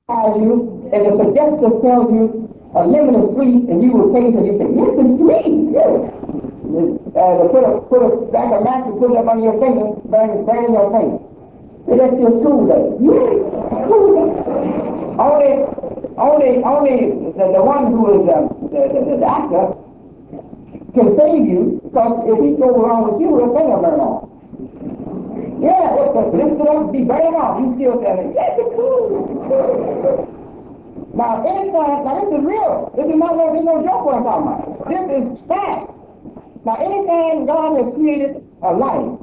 you, if the suggestion tells you a lemon is sweet, and you will taste it, you say, yes, it's sweet. Yes. Put a bag of matches, put it up on your finger, burn your finger. That's your school day. Only the one who is the doctor can save you, because if he goes along with you, he'll finger burn off. Yeah, if the lift it up, be burning off. You still saying, yes, it's cool. Now, this is real. This is no joke what I'm talking about. This is fact. Now, anytime God has created a life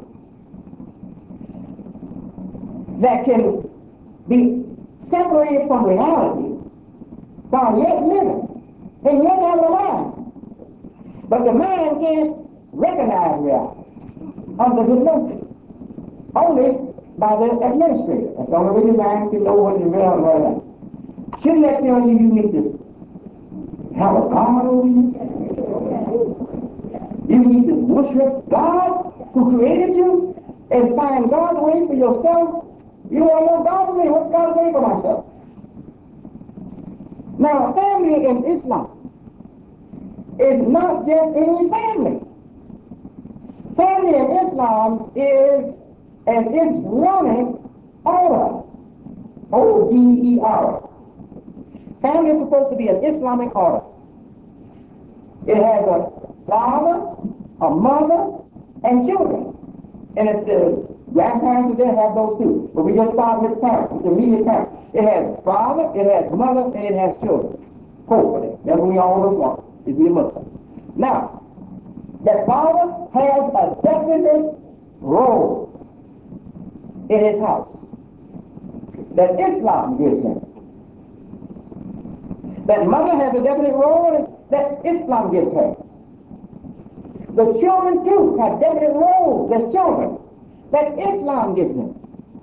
that can be separated from reality while yet living, and yet have a mind. But the mind can't recognize reality under hypnosis. Only by the administrator. That's the only way the mind can know what is real and what is not. Shouldn't that tell you you need to have a God over you? You need to worship God who created you and find God's way for yourself. You want to know God's way. What's God's way for myself? Now, family in Islam is not just any family. Family in Islam is an Islamic order. O-D-E-R. Family is supposed to be an Islamic order. It has a father, a mother, and children. And if the grandparents are there, have those too. But we just start with parents, with the immediate parents. It has father, it has mother, and it has children. Hopefully. That's what we always want, is be a Muslim. Now, that father has a definite role in his house that Islam gives him. That mother has a definite role that Islam gives her. The children too have definite roles as children that Islam gives them.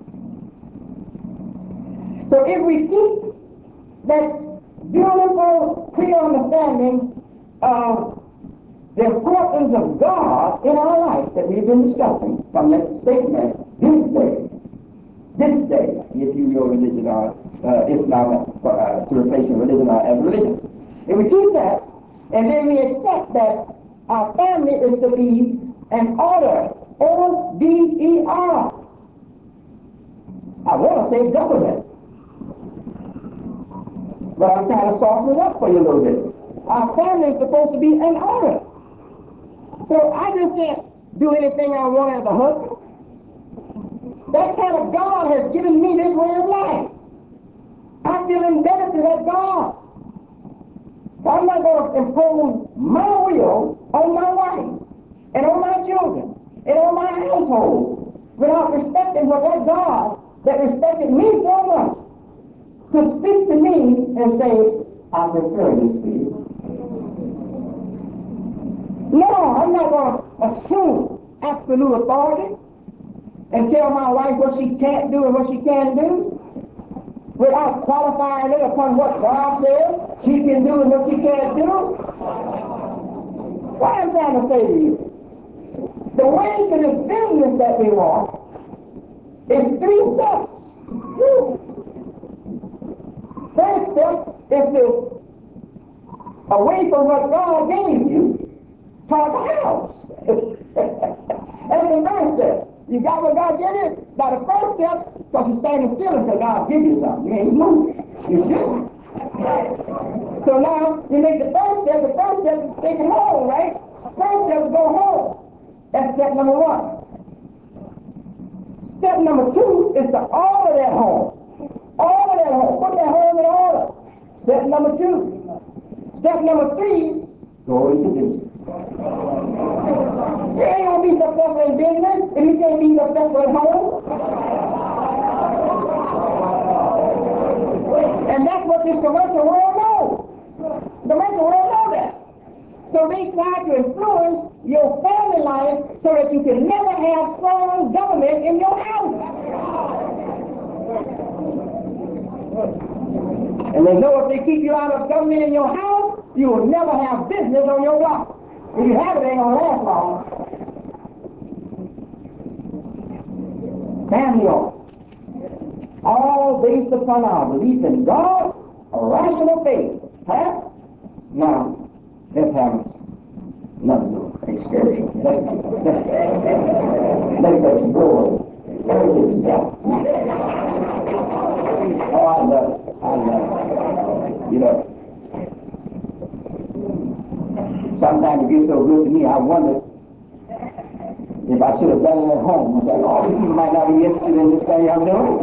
So if we keep that beautiful, clear understanding of the importance of God in our life that we've been discussing from that statement, this day, if you your religion or Islam to replace your religion as religion. If we keep that, and then we accept that our family is to be an order, O-D-E-R. I want to say government, but I'm trying to soften it up for you a little bit. Our family is supposed to be an order. So I just can't do anything I want as a husband. That kind of God has given me this way of life. I feel indebted to that God. So I'm not going to impose my will on my wife and on my children and on my household without respecting what that God that respected me so much could speak to me and say, I prefer this to you. No, I'm not going to assume absolute authority and tell my wife what she can't do and what she can do without qualifying it upon what God says she can do and what she can't do. What I'm trying to say to you, the way to this business that we want is 3 steps. First step is to, away from what God gave you, toward the house. That's the first step. You got what God gave you? Now the first step, because you're standing still until God gives you something. You ain't moving. You shouldn't. So now, you make the first step. The first step is taking home, right? First step is go home. That's step number 1. Step number 2 is to order that home. Order that home. Put that home in order. Step number 2. Step number 3, go into business. You ain't going to be successful in business if you can't be successful at home. And that's what this commercial world knows. The commercial world knows that. So they try to influence your family life so that you can never have strong government in your house. And they know if they keep you out of government in your house, you will never have business on your block. If you have it, it ain't going to last long. Family order. all based upon our belief in God, a rational faith. Huh? Now, let's have another excursion. Let's explore earth itself. Oh, I love it. I love it. You know, sometimes it gets so good to me, I wonder if I should have done it at home. I said, oh, these people might not be interested in this thing I'm doing.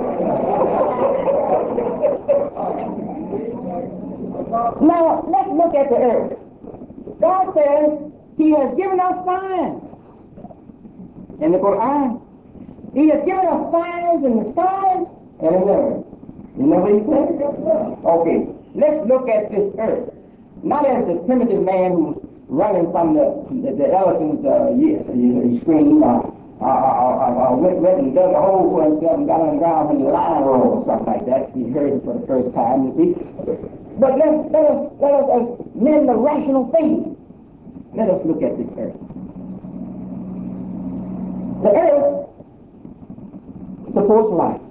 Now, let's look at the earth. God says He has given us signs in the Quran. He has given us signs in the skies and in the earth. You know what He said? Okay, let's look at this earth. Not as the primitive man who's running from the elephant's scream, went and dug a hole for himself and got on the ground when the lion roared or something like that. He heard it for the first time, you see. But let us as men of rational faith, let us look at this earth. The earth supports life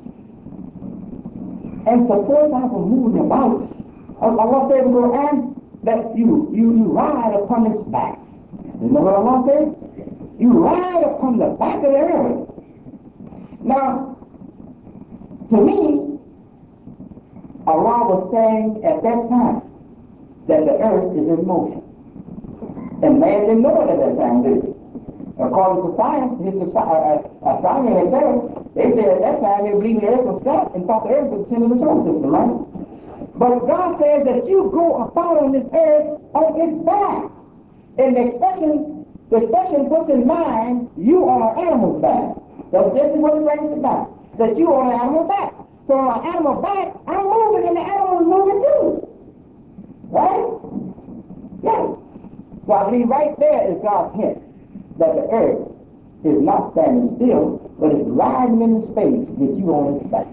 and supports our moving about. Allah said in the Quran that you ride upon its back. You know what Allah said? You ride upon the back of the earth. Now, to me, Allah was saying at that time that the earth is in motion. And man didn't know it at that time, did he? According to science, astronomy themselves, they said at that time they believed the earth was flat and thought the earth was the center of the solar system, right? But God says that you go about on this earth on its back. And the expression puts in mind you on an animal's back. That's just what it brings it back. That you on an animal's back. So on an animal's back, I'm moving and the animal is moving too. Right? Yes. So I believe right there is God's hint that the earth is not standing still, but it's riding in the space with you on its back.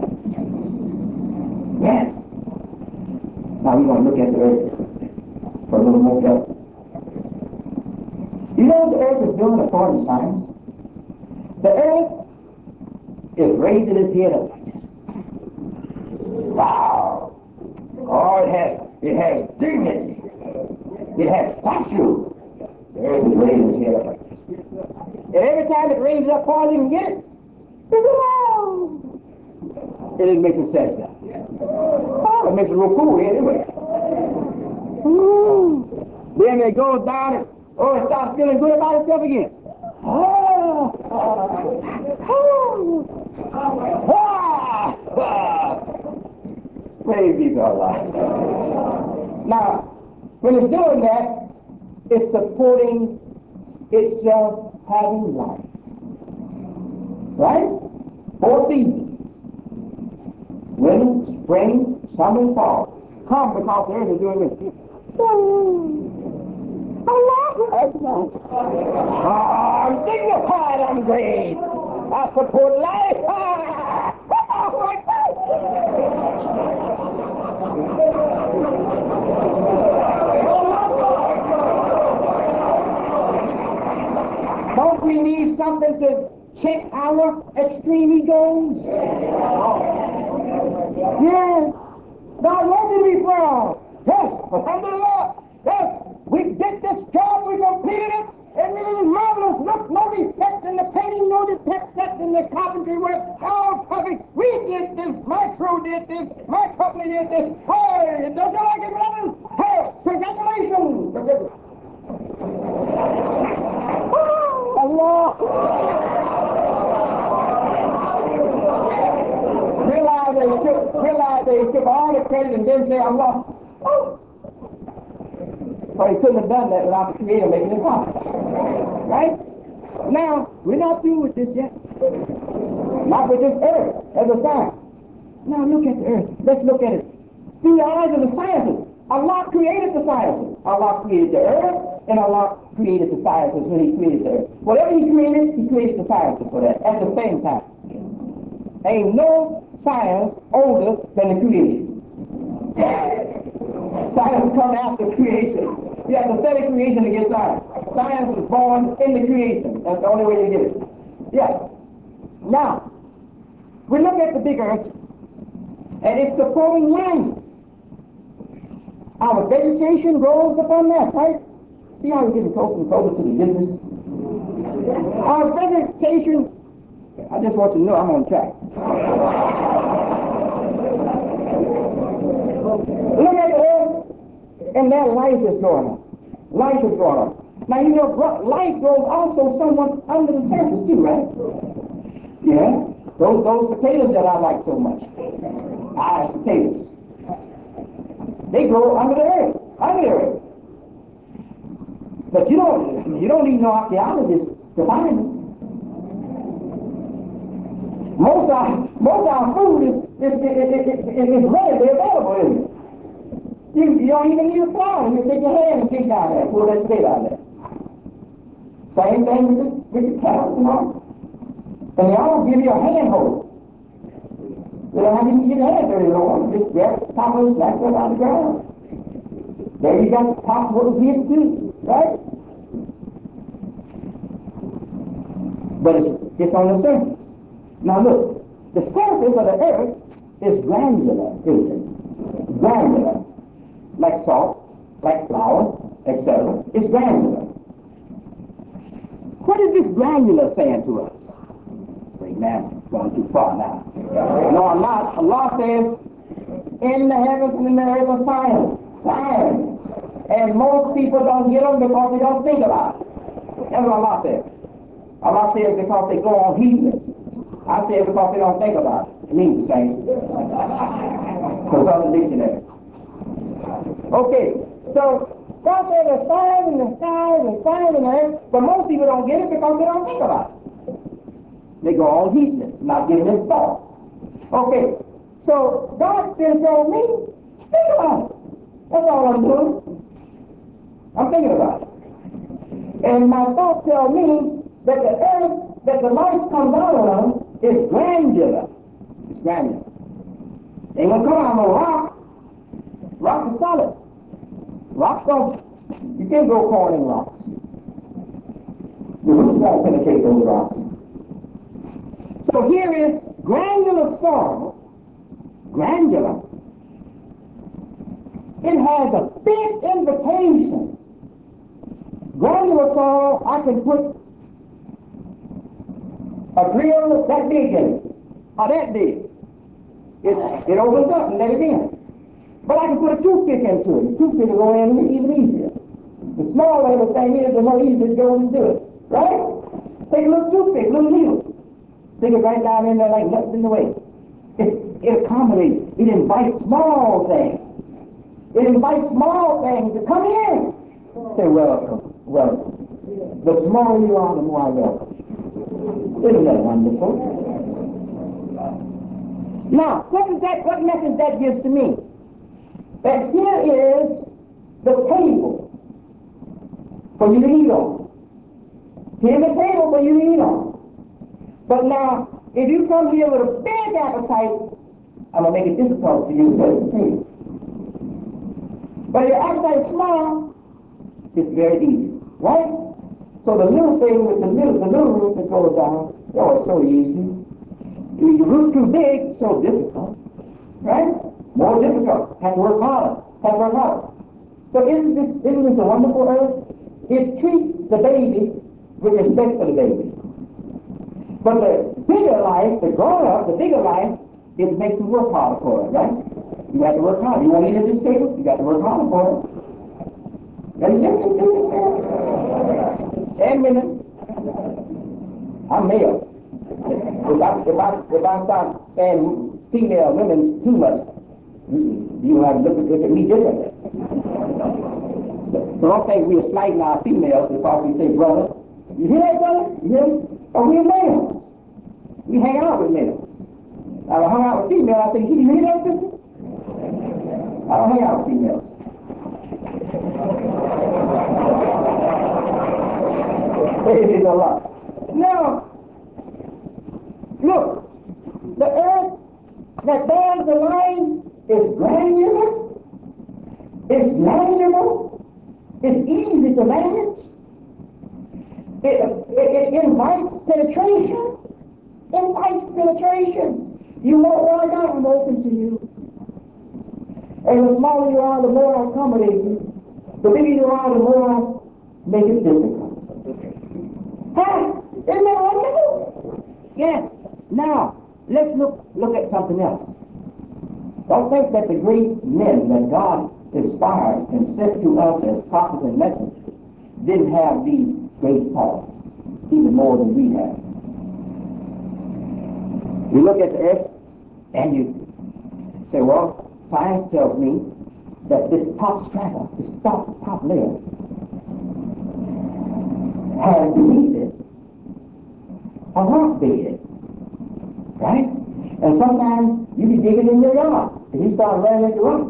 Yes. Now we're going to look at the earth for a little more depth. You know what the earth is doing according to science? The earth is raising its head up. Wow! Oh, it has dignity. It has stature. The earth is raising its head up. And every time it raises up far as you can get it, it is making sense now. Oh, it makes it real cool anyway. Then it goes down and it starts feeling good about itself again. Praise be to Allah. Now, when it's doing that, it's supporting itself having life. Right? 4 seasons. Winter, spring, summer, and fall. Come because the earth is doing this. I'm dignified, I'm great. I support life. Don't we need something to check our extreme egos? Yes. God wants you to be proud. Yes. Alhamdulillah. Yes. We did this job, we completed it, and it is marvelous. Look, no defects in the painting, no defects in the carpentry work, all perfect. We did this, my crew did this, my company did this. Hey, don't you like it, brothers? Hey, congratulations! Allah! Realize they took all the credit and didn't say Allah. Oh. Or he couldn't have done that without the Creator making it possible. Right? Now, we're not through with this yet. Not with this earth as a sign. Now look at the earth. Let's look at it through the eyes of the scientists. Allah created the scientists. Allah created the earth, and Allah created the scientists when He created the earth. Whatever He created the scientists for that at the same time. Ain't no science older than the creation. Science comes after creation. You have to study creation to get science. Science was born in the creation. That's the only way you get it. Yeah. Now, we look at the big earth. And it's supporting life. Our vegetation grows upon that, right? See how we're getting closer and closer to the business? Our vegetation, I just want you to know I'm on track. Look at the earth, and that life is going on. Life is going on. Now, you know, life grows also somewhat under the surface too, right? Yeah. Those potatoes that I like so much. Irish potatoes. They grow under the earth. Under the earth. But you don't need no archaeologist to find them. Most of our food is readily available, isn't it? You don't even need a flour. You take your hand and dig down there, pull that potato out there. Same thing with the carrots and all. And they all give you a handhold. You don't have to even get your hand dirty no more. Just grab the top of it, snatch it up out of the ground. There you got the top of what was here too, right? But it's on the surface. Now look, the surface of the earth is granular, isn't it? Granular. Like salt, like flour, etc. It's granular. What is this granular saying to us? Amen. Going too far now. No, I'm not. Allah says, in the heavens and in the earth are signs. Signs. And most people don't get them because they don't think about it. That's what Allah says. Allah says because they go on heedless. I say because they don't think about it. It means the same. Consult the dictionary. Okay, so God said there's signs in the skies and signs in the earth, but most people don't get it because they don't think about it. They go on heedless, not giving it thought. Okay, so God then told me, think about it. That's all I'm doing. I'm thinking about it. And my thoughts tell me that the earth that the life comes out of is granular. It's granular. It ain't gonna come out of no rock. Rock is solid. Rocks don't, you can't grow corn in rocks. The roots won't penetrate those rocks. So here is granular soil. Granular. It has a big invitation. Granular soil, I can put a drill that big in it, or that big. It opens up and let it in. But I can put a toothpick into it. The toothpick will go in even easier. The smaller the thing is, the more easy it goes into it. Right? Take a little toothpick, a little needle. Stick it right down in there like nothing's in the way. It accommodates. It invites small things. It invites small things to come in. Say, welcome, welcome. The smaller you are, the more I welcome. Isn't that wonderful? Now, what message that gives to me? That here is the table for you to eat on. Here's the table for you to eat on. But now, if you come here with a big appetite, I'm going to make it difficult for you to set the table. But if your appetite is small, it's very easy, right? So the little thing with the little root that goes down, oh, it's so easy. If your root too big, so difficult, right? More difficult. Have to work harder. Have to work harder. So isn't this a wonderful earth? It treats the baby with respect for the baby. But the bigger life, the grown-up, the bigger life, it makes you work harder for it, right? You have to work hard. You want to eat at this table? You got to work harder for it. And and minute. I'm male. If I start saying female women too much, you have to look at me differently. So don't think we're slighting our females because we say brother. You hear that, brother? You hear me? Oh, we're males. We hang out with males. Now, I hung out with females, I think, you hear that, sister? I don't hang out with females. Praise the Lord. Now, look, the earth that bears the life is granular, it's manageable, it's easy to manage, it invites penetration. You want what I got, I'm open to you. And the smaller you are, the more I accommodate you. The bigger you are, the more I make it difficult. Huh? Isn't that wonderful? Yes. Now, let's look at something else. Don't think that the great men that God inspired and sent to us as prophets and messengers didn't have these great faults, even more than we have. You look at the earth and you say, well, science tells me that this top strata, this top layer, has beneath it a rock bed, right? And sometimes you be digging in your yard and you start running into rocks.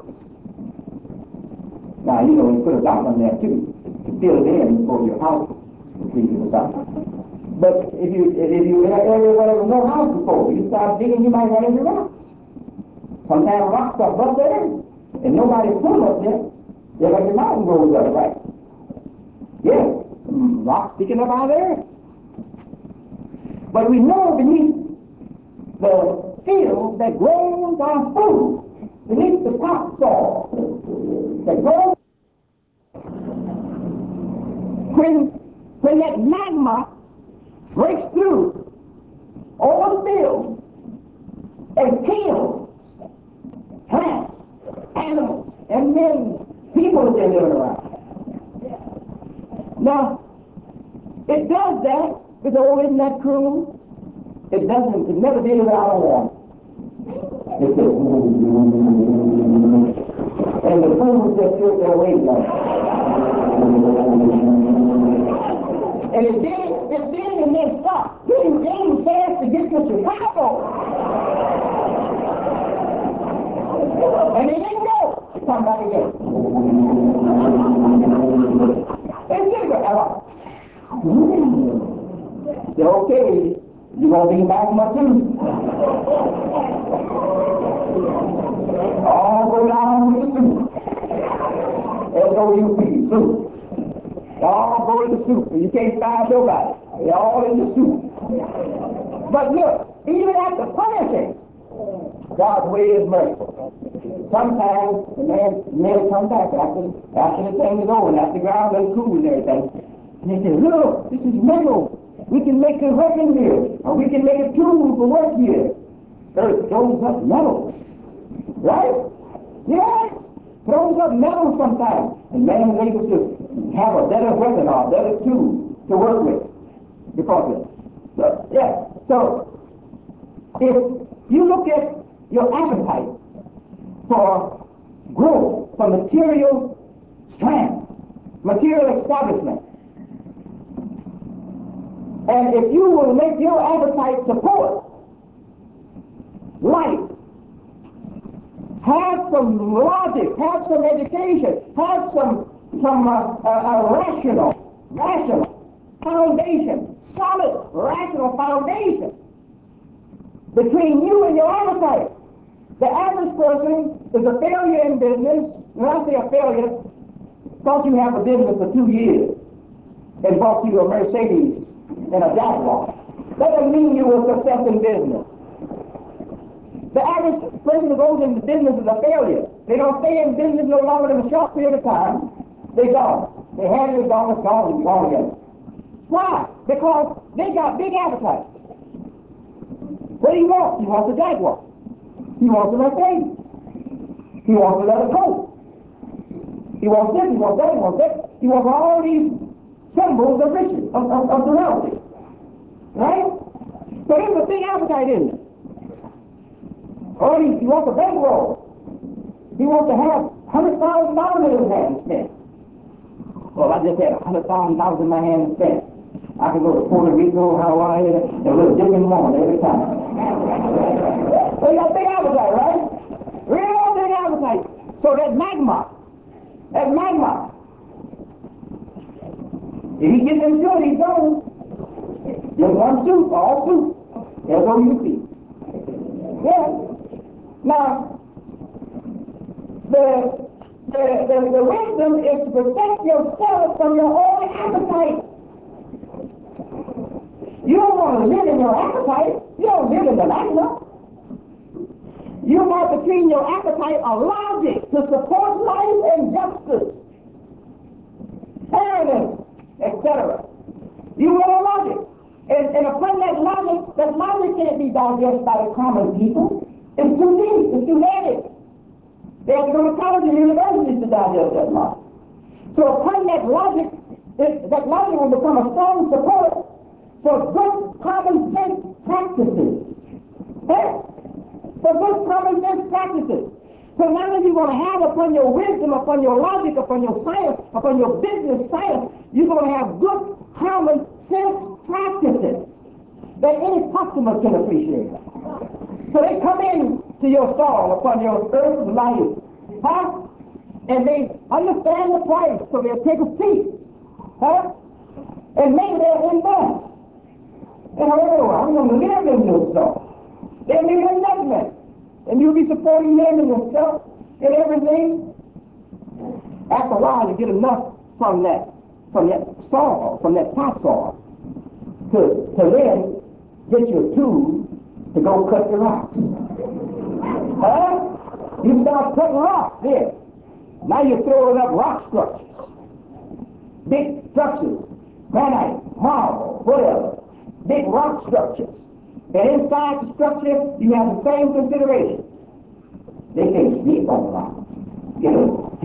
Now, you know, you put a dock on there too to fill it in before your house is completed or something. But if you in an area where there was no house before, you start digging, you might run into rocks. Sometimes rocks are above there, and nobody put them up there. They're like the mountain goes up, right? Yeah, rocks sticking up out there. But we know beneath the field that grows our food, beneath the topsoil that grows, when that magma breaks through over the field and kills plants, animals, and men, people that they're living around. Now, it does that because over in that cruise, it never did it without a warning. It said, and the food just took their weight like and it did, and then stopped. You didn't get a chance to get to Chicago. And they didn't go. Come back again. They didn't go. They're okay. You're going to be back much too. All go down with the soup. S-O-U-P, soup. All go in the soup. You can't find nobody. They're all in the soup. But look, even after punishing, God's way is merciful. Sometimes the men come back after the thing is over and after the ground is cool and everything. And they say, look, this is metal. We can make a weapon here, or we can make a tool for work here. Earth throws up metal. Right? Yes. Throws up metal sometimes. And man is able to have a better weapon or a better tool to work with. Because of it. So, yeah. So, if you look at your appetite for growth, for material strength, material establishment, and if you will make your appetite support life, have some logic, have some education, have some rational foundation, solid rational foundation between you and your appetite. The average person is a failure in business. When I say a failure, thought you have a business for 2 years and bought you a Mercedes and a Jaguar. That doesn't mean you were a success in business. The average person who goes into business is a failure. They don't stay in business no longer than a short period of time. They gone. They had it, gone, it's gone, and gone again. Why? Because they got big appetites. What do he want? He wants a Jaguar. He wants a Mercedes. He wants a leather coat. He wants this, he wants that, he wants that. He wants all these symbols of riches, of reality. Right? So there's a big appetite in it. Or he wants a bankroll. He wants to have $100,000 in his hand spent. Well, I just had $100,000 in my hand spent. I could go to Puerto Rico, Hawaii, and live different one every time. So you got a big appetite, right? Real big appetite. So that magma, if he gets into it, he's gone. Just one soup, all soup. S-O-U-P. Yeah. Now, the wisdom is to protect yourself from your own appetite. You don't want to live in your appetite. You don't live in the magma. You got to train your appetite of logic to support life and justice, fairness, etc. You will have logic. And upon that logic can't be digested by the common people. It's too deep, it's too heavy. They have to go to college and universities to digest that logic. So upon that logic will become a strong support for good common sense practices. For good common sense practices. So now you're going to have upon your wisdom, upon your logic, upon your science, upon your business science, you're going to have good common sense practices that any customer can appreciate. So they come in to your stall upon your earth life, and they understand the price, so they'll take a seat, and maybe they'll invest. And I'm going to live in your stall. They'll make an investment, and you'll be supporting them and yourself and everything. After a while, you get enough from that soil, from that topsoil, to then get your tools to go cut the rocks. You start cutting rocks there. Now you're throwing up rock structures, big structures, granite, marble, whatever, big rock structures. And inside the structure, you have the same consideration. They can't sleep on the rock. You know,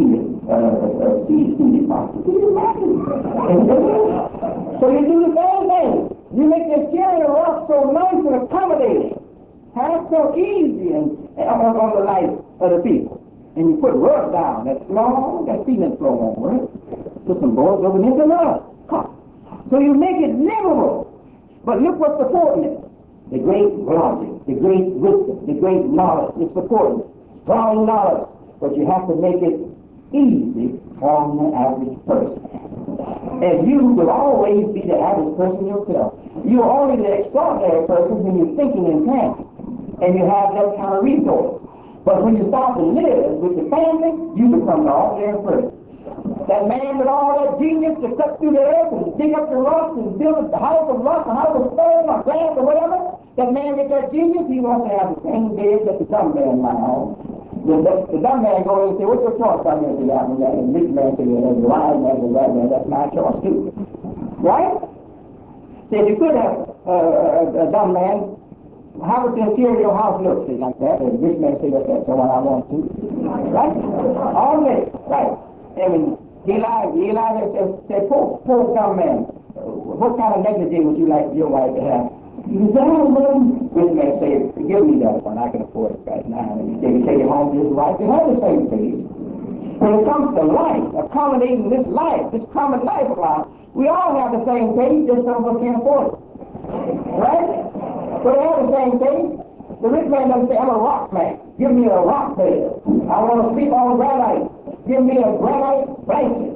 seed boxes. Can you imagine? So you do the same thing. You make the exterior rock so nice and accommodating, so easy and on the life of the people. And you put rug down, that cement floor over it. Put some boards over there, rug. So you make it livable. But look what's supporting it. The great logic, the great wisdom, the great knowledge is supporting it. Strong knowledge, but you have to make it easy on the average person. And you will always be the average person yourself. You're only the extraordinary person when you're thinking and planning, and you have that kind of resource. But when you start to live with the family, you become the ordinary person. That man with all that genius to cut through the earth and dig up the rocks and build a house of rock, a house of stone, or glass, or whatever, that man with that genius, he wants to have the same bed that the dumb man might own. The dumb man goes and say, what's your choice? I'm going to say that one. And the rich man says, the wise man says that man, that's my choice too. Right? So if you could have a dumb man, how would the interior of your house look? Say like that. And the rich man says, that's the one I want to. Right? All day. Right. I mean, Eli said, poor dumb man, what kind of negligee would you like your wife to have? You say, rich man say, give me that one, I can afford it right now. And you take it home to his wife, they have the same taste. When it comes to life, accommodating this life, this common life of ours, we all have the same taste, just some of us can't afford it. Right? So they have the same taste. The rich man doesn't say, I'm a rock man. Give me a rock bed. I want to sleep on granite. Give me a granite blanket.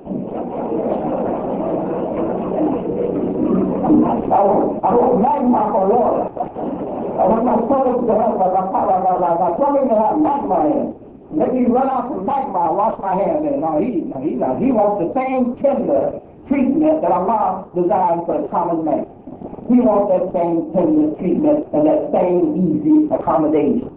I want magma for water. I want my toilets to have my plumbing to have magma in it. Let me run out some magma and wash my hands in it. No, he wants the same tender treatment that Allah designed for the common man. He wants that same tender treatment and that same easy accommodation.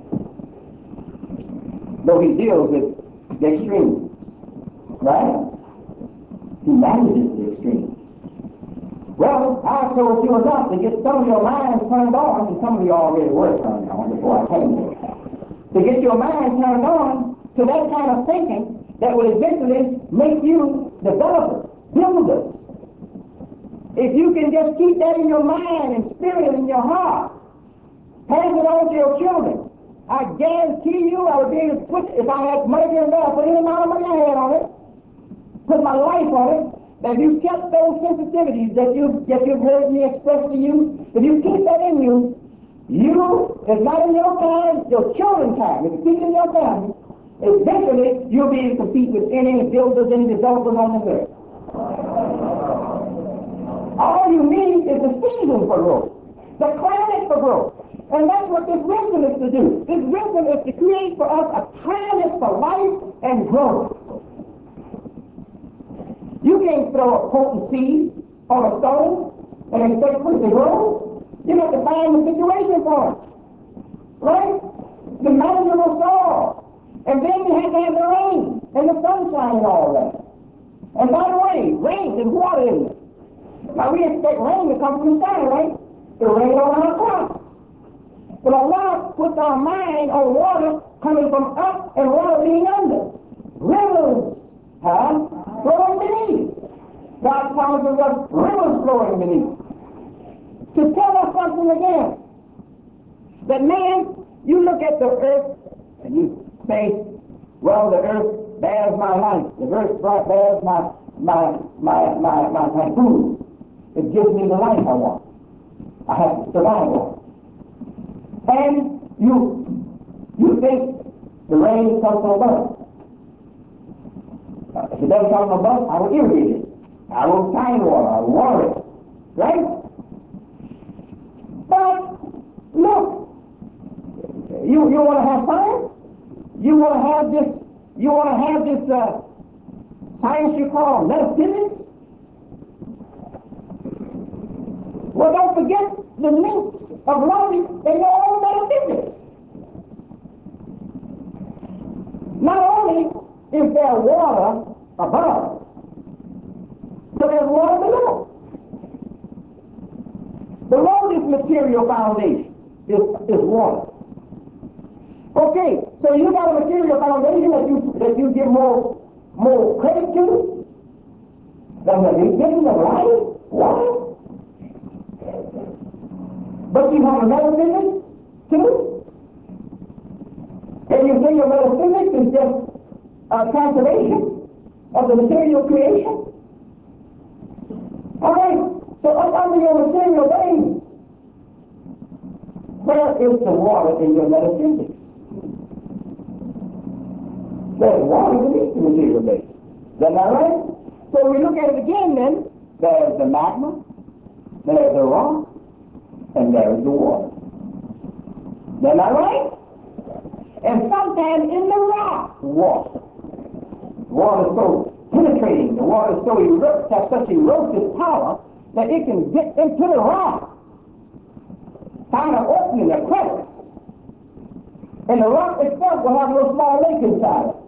Though he deals with the extremes, right? He manages the extremes. Well, I told you enough to get some of your minds turned on, and some of you already were turned on before I came here. To get your mind turned on to that kind of thinking that will eventually make you developers, builders. If you can just keep that in your mind and spirit and in your heart, pass it on to your children, I guarantee you I would be able to put, if I had money to invest, put any amount of money I had on it, put my life on it, that if you kept those sensitivities that you've heard me express to you, if you keep that in you, if not in your time, your children's time, if you keep it in your family, eventually you'll be able to compete with any builders, any developers on this earth. All you need is the season for growth, the climate for growth. And that's what this wisdom is to do. This wisdom is to create for us a climate for life and growth. You can't throw a potent seed on a stone and expect for it to grow. You have to find the situation for it. Right? the manageable soil. And then you have to have the rain and the sunshine and all that. And by the way, rain is water, isn't it? Now we expect rain to come from the sky, right? To rain on our crops. But Allah puts our mind on water coming from up and water being under. Rivers, flowing beneath. God promises us rivers flowing beneath. To tell us something again. That man, you look at the earth and you say, well, the earth bears my life. The earth bears my food. It gives me the life I want. I have to survive on. And you think the rain comes from above. If it doesn't come from above, I will irrigate it. I will find water. I will water it. Right? But look, you want to have science? You want to have this science you call metaphysics? Well, don't forget the links of logic in your own metaphysics. Not only is there water above, but there's water below. Below this material foundation is water. Okay, so you got a material foundation that you give more credit to than the beginning of life, water. But you have a metaphysics too? And you say your metaphysics is just a conservation of the material creation? Alright, so up under your material base, where is the water in your metaphysics? There's water beneath the material base. Is that not right? So we look at it again then, there's the magma, there's the rock, and there's the water. Is that not right? And sometimes in the rock, water is so penetrating, the water is so has such erosive power that it can get into the rock, find an opening, a crevice, and the rock itself will have a little small lake inside it.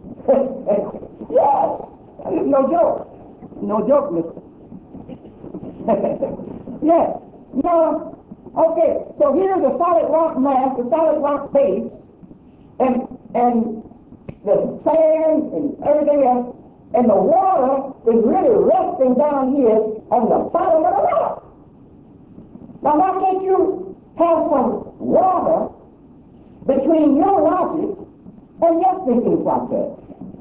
Yes, that is no joke. No joke, mister. Yes. Now, okay, so here's a solid rock mass, a solid rock base, and the sand and everything else, and the water is really resting down here on the bottom of the rock. Now, why can't you have some water between your logic and your thinking process?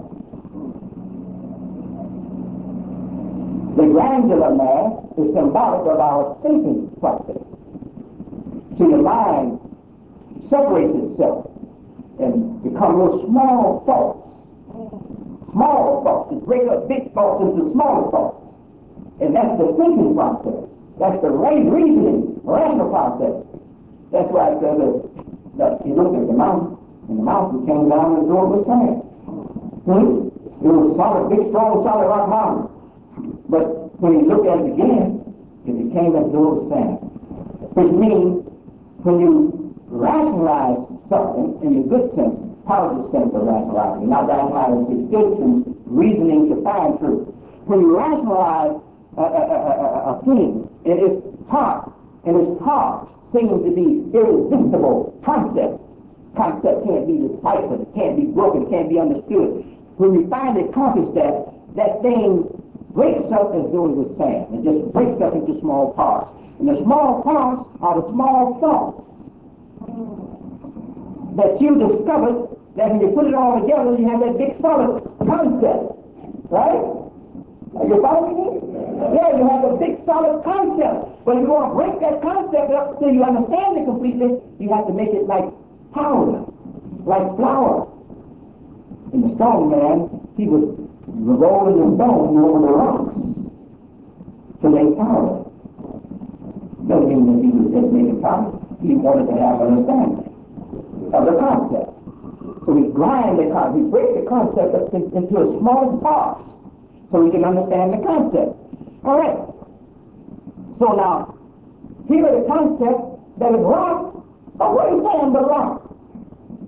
The granular mass is symbolic of our thinking process. So your mind separates itself and becomes little small thoughts. Small thoughts. It breaks up big thoughts into small thoughts. And that's the thinking process. That's the reasoning, rational process. That's why it says that you look at the mountain, and the mountain came down and filled with sand. It was solid, big, strong, solid rock mountain. But when you look at it again, it became as though it was sand. Which means when you rationalize something in the good sense, positive sense of rationalizing, not rationalizing to escape from reasoning to find truth. When you rationalize a thing in its heart, and its heart seems to be irresistible concept. Concept can't be deciphered, it can't be broken, it can't be understood. When you finally accomplish that, that thing breaks up as though it was sand. It just breaks up into small parts. And the small parts are the small thoughts that you discovered, that when you put it all together, you have that big solid concept. Right? Are you following me? Yeah, you have a big solid concept. But if you want to break that concept up so you understand it completely, you have to make it like powder, like flour. And the strong man, he was rolling the stone over the rocks to make powder. Doesn't mean that he was just making powder. He wanted to have understanding of the concept. So we grind the concept, we break the concept up into a small parts so we can understand the concept. All right. So now, here is the concept that is rock. But what is sand but rock?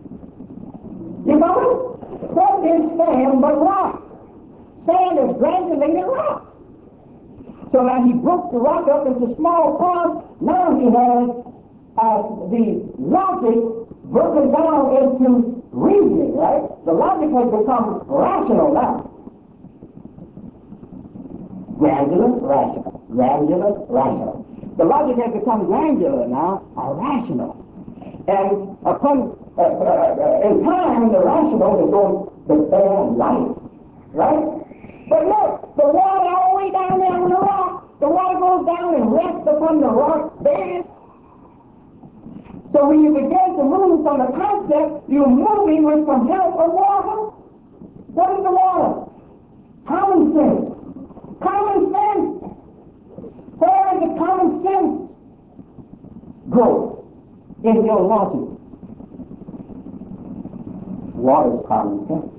Because what is sand but rock? Sand is granulated rock. So now he broke the rock up into small parts. Now he has the logic broken down into reasoning, right? The logic has become rational now. Granular, rational. Granular, rational. The logic has become granular now, or rational. And upon in time, the rational is going to bear life, right? But look, the water all the way down there on the rock, the water goes down and rests upon the rock bed. So when you begin to move from the concept, you're moving with some help of water. What is the water? Common sense. Common sense. Where is the common sense go in your logic? Water is common sense.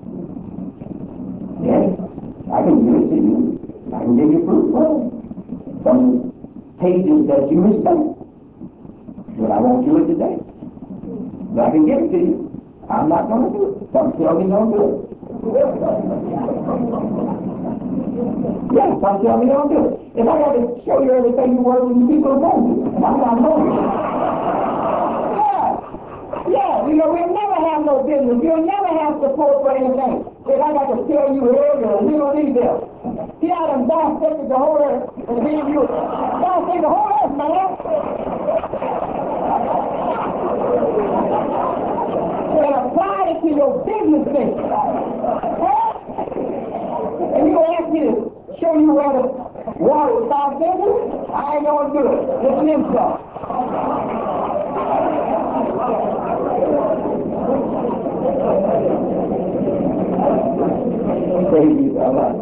Yes, I can give it to you. I can give you proof for it. Some pages that you mistake. But I won't do it today. But I can give it to you. I'm not going to do it. Some tell me don't do it. Yeah, some tell me don't do it. If I got to show you everything you work with, people won't do it. I'm not going to. Yeah, you know, we'll never have no business. You'll never have support for anything. If I got to tell you every little detail. See, I done dissected the whole earth, and then you dissect the whole earth, man. And apply it to your business thing. Huh? And you ask me to show you where the water starts in? I ain't going to do it. It's an insult. Praise be to Allah.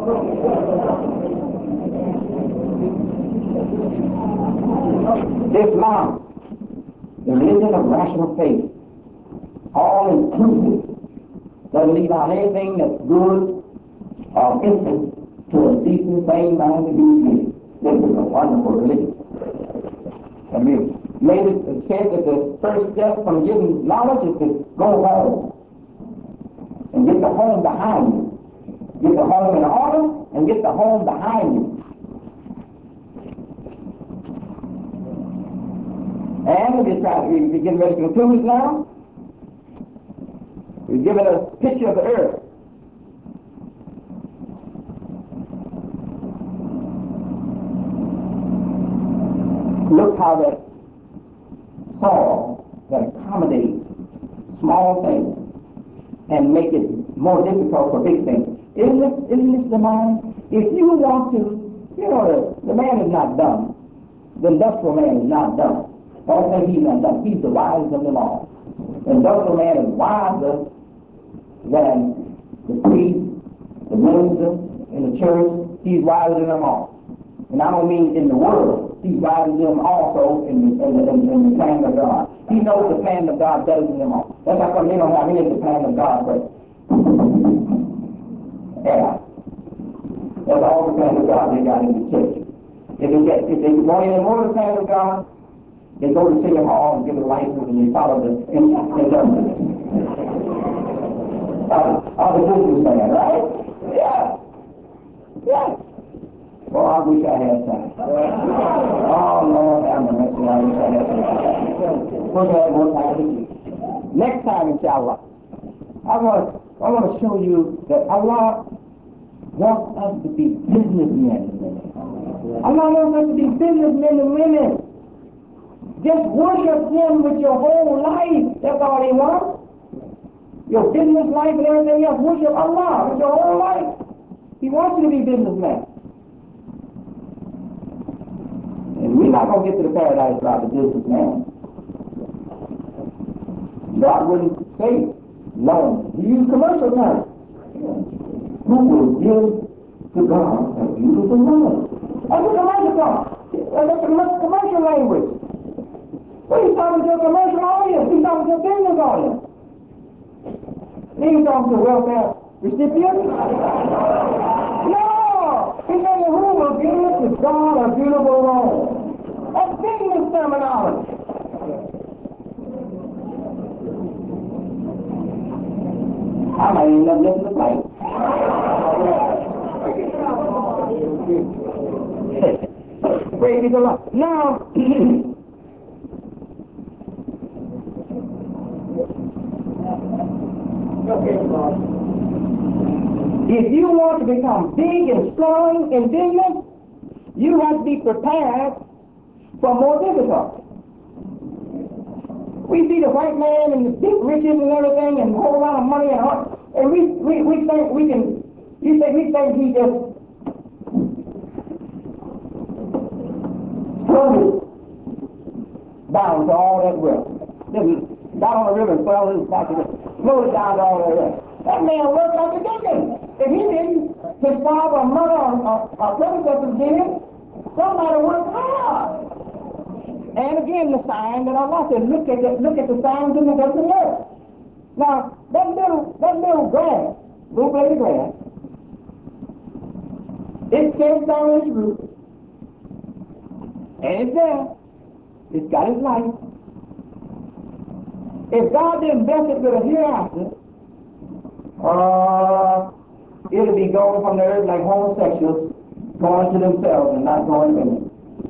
Islam, the religion of rational faith, all inclusive, doesn't leave out anything that's good or interest to a decent, sane-minded human being. This is a wonderful religion. I mean, it said that the first step from getting knowledge is to go home and get the home behind you. Get the home in order and get the home behind you. And we're getting ready to conclude now. We're giving a picture of the earth. Look how that soil that accommodates small things and make it more difficult for big things. Isn't this the mind? If you want to, you know, the man is not dumb. The industrial man is not dumb. Don't think he's not dumb. He's the wisest of them all. The industrial man is wiser than the priest, the minister, in the church. He's wiser than them all. And I don't mean in the world. He's wiser than them also in the plan of God. He knows the plan of God better than them all. That's how come they don't have any of the plan of God, but yeah. That's all the plan of God they got in the church. If they want any more of the plan of God, they go to City Hall and give a license and they follow the injustice. Of the businessman, right? Yeah. Yeah. Well, I wish I had time. Oh, Lord, have mercy. I wish I had time. We're going to have more time to see. Next time, inshallah, I want to show you that Allah wants us to be businessmen and women. Allah wants us to be businessmen and women. Just worship Him with your whole life. That's all He wants. Your business life and everything else. Worship Allah with your whole life. He wants you to be businessmen. And we're not going to get to the paradise without the businessman. God wouldn't say loan. He used commercial terms. Who will give to God a beautiful loan? That's a commercial term. That's a commercial language. So he's talking to a commercial audience. He's talking to a business audience. He ain't talking to welfare recipients. No! He's saying who will give to God a beautiful loan? That's business terminology. I might end up missing the plane. Praise be the Lord. Now, if you want to become big and strong and vigilant, you have to be prepared for more difficulty. We see the white man and the big riches and everything and a whole lot of money and we think we can, we think he just floated down to all that wealth. Just got on the river and fell in his pocket, floated down to all that wealth. That man worked like a dickens. If he didn't, his father or mother or predecessors did it, somebody worked hard. And again, the sign that Allah said, look at the signs in the earth and earth. Now, that little grass, little blade of grass, it sends down its root, and it's there. It's got its life. If God didn't bless it with a hereafter, it'll be going from the earth like homosexuals, going to themselves and not going to women.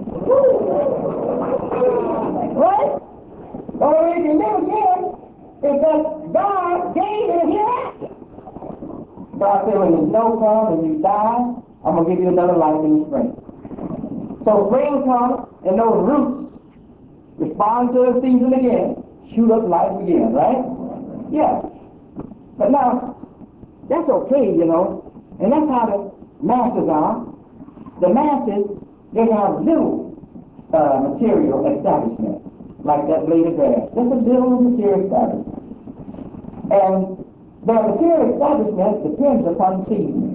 Right? Or if you live again, is that God gave it a hereafter. God said, when the snow comes and you die, I'm going to give you another life in the spring. So spring comes, and those roots respond to the season again, shoot up life again, right? Yeah. But now, that's okay, you know, and that's how the masses are. The masses, they have little material establishment, like that blade of grass. Just a little material establishment. And their material establishment depends upon season.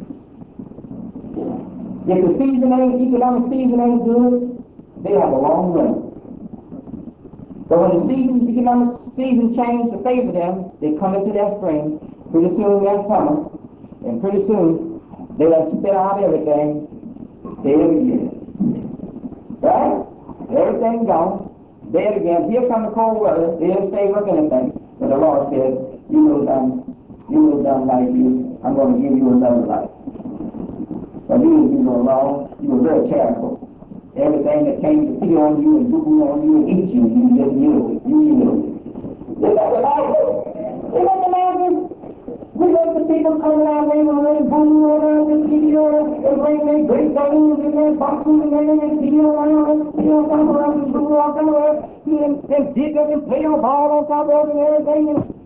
If the economic season ain't good, they have a long run. But when the economic season changes to favor them, they come into their spring, pretty soon that summer, and pretty soon they will spit out everything they ever get. Right? Everything gone. Dead again. Here come the cold weather. They didn't save up anything. But the Lord said, you will done like you. I'm going to give you another life. But you were long. You were very careful. Everything that came to pee on you and boo on you and eat you, you just knew it. You knew it. They recognize it. They recognize it. We let the people come in our neighborhood and boo on us and eat on us and bring their great things in their boxes and everything and pee on us, pee on top of us and boo on top of us and dig us and play on ball on top of us and everything.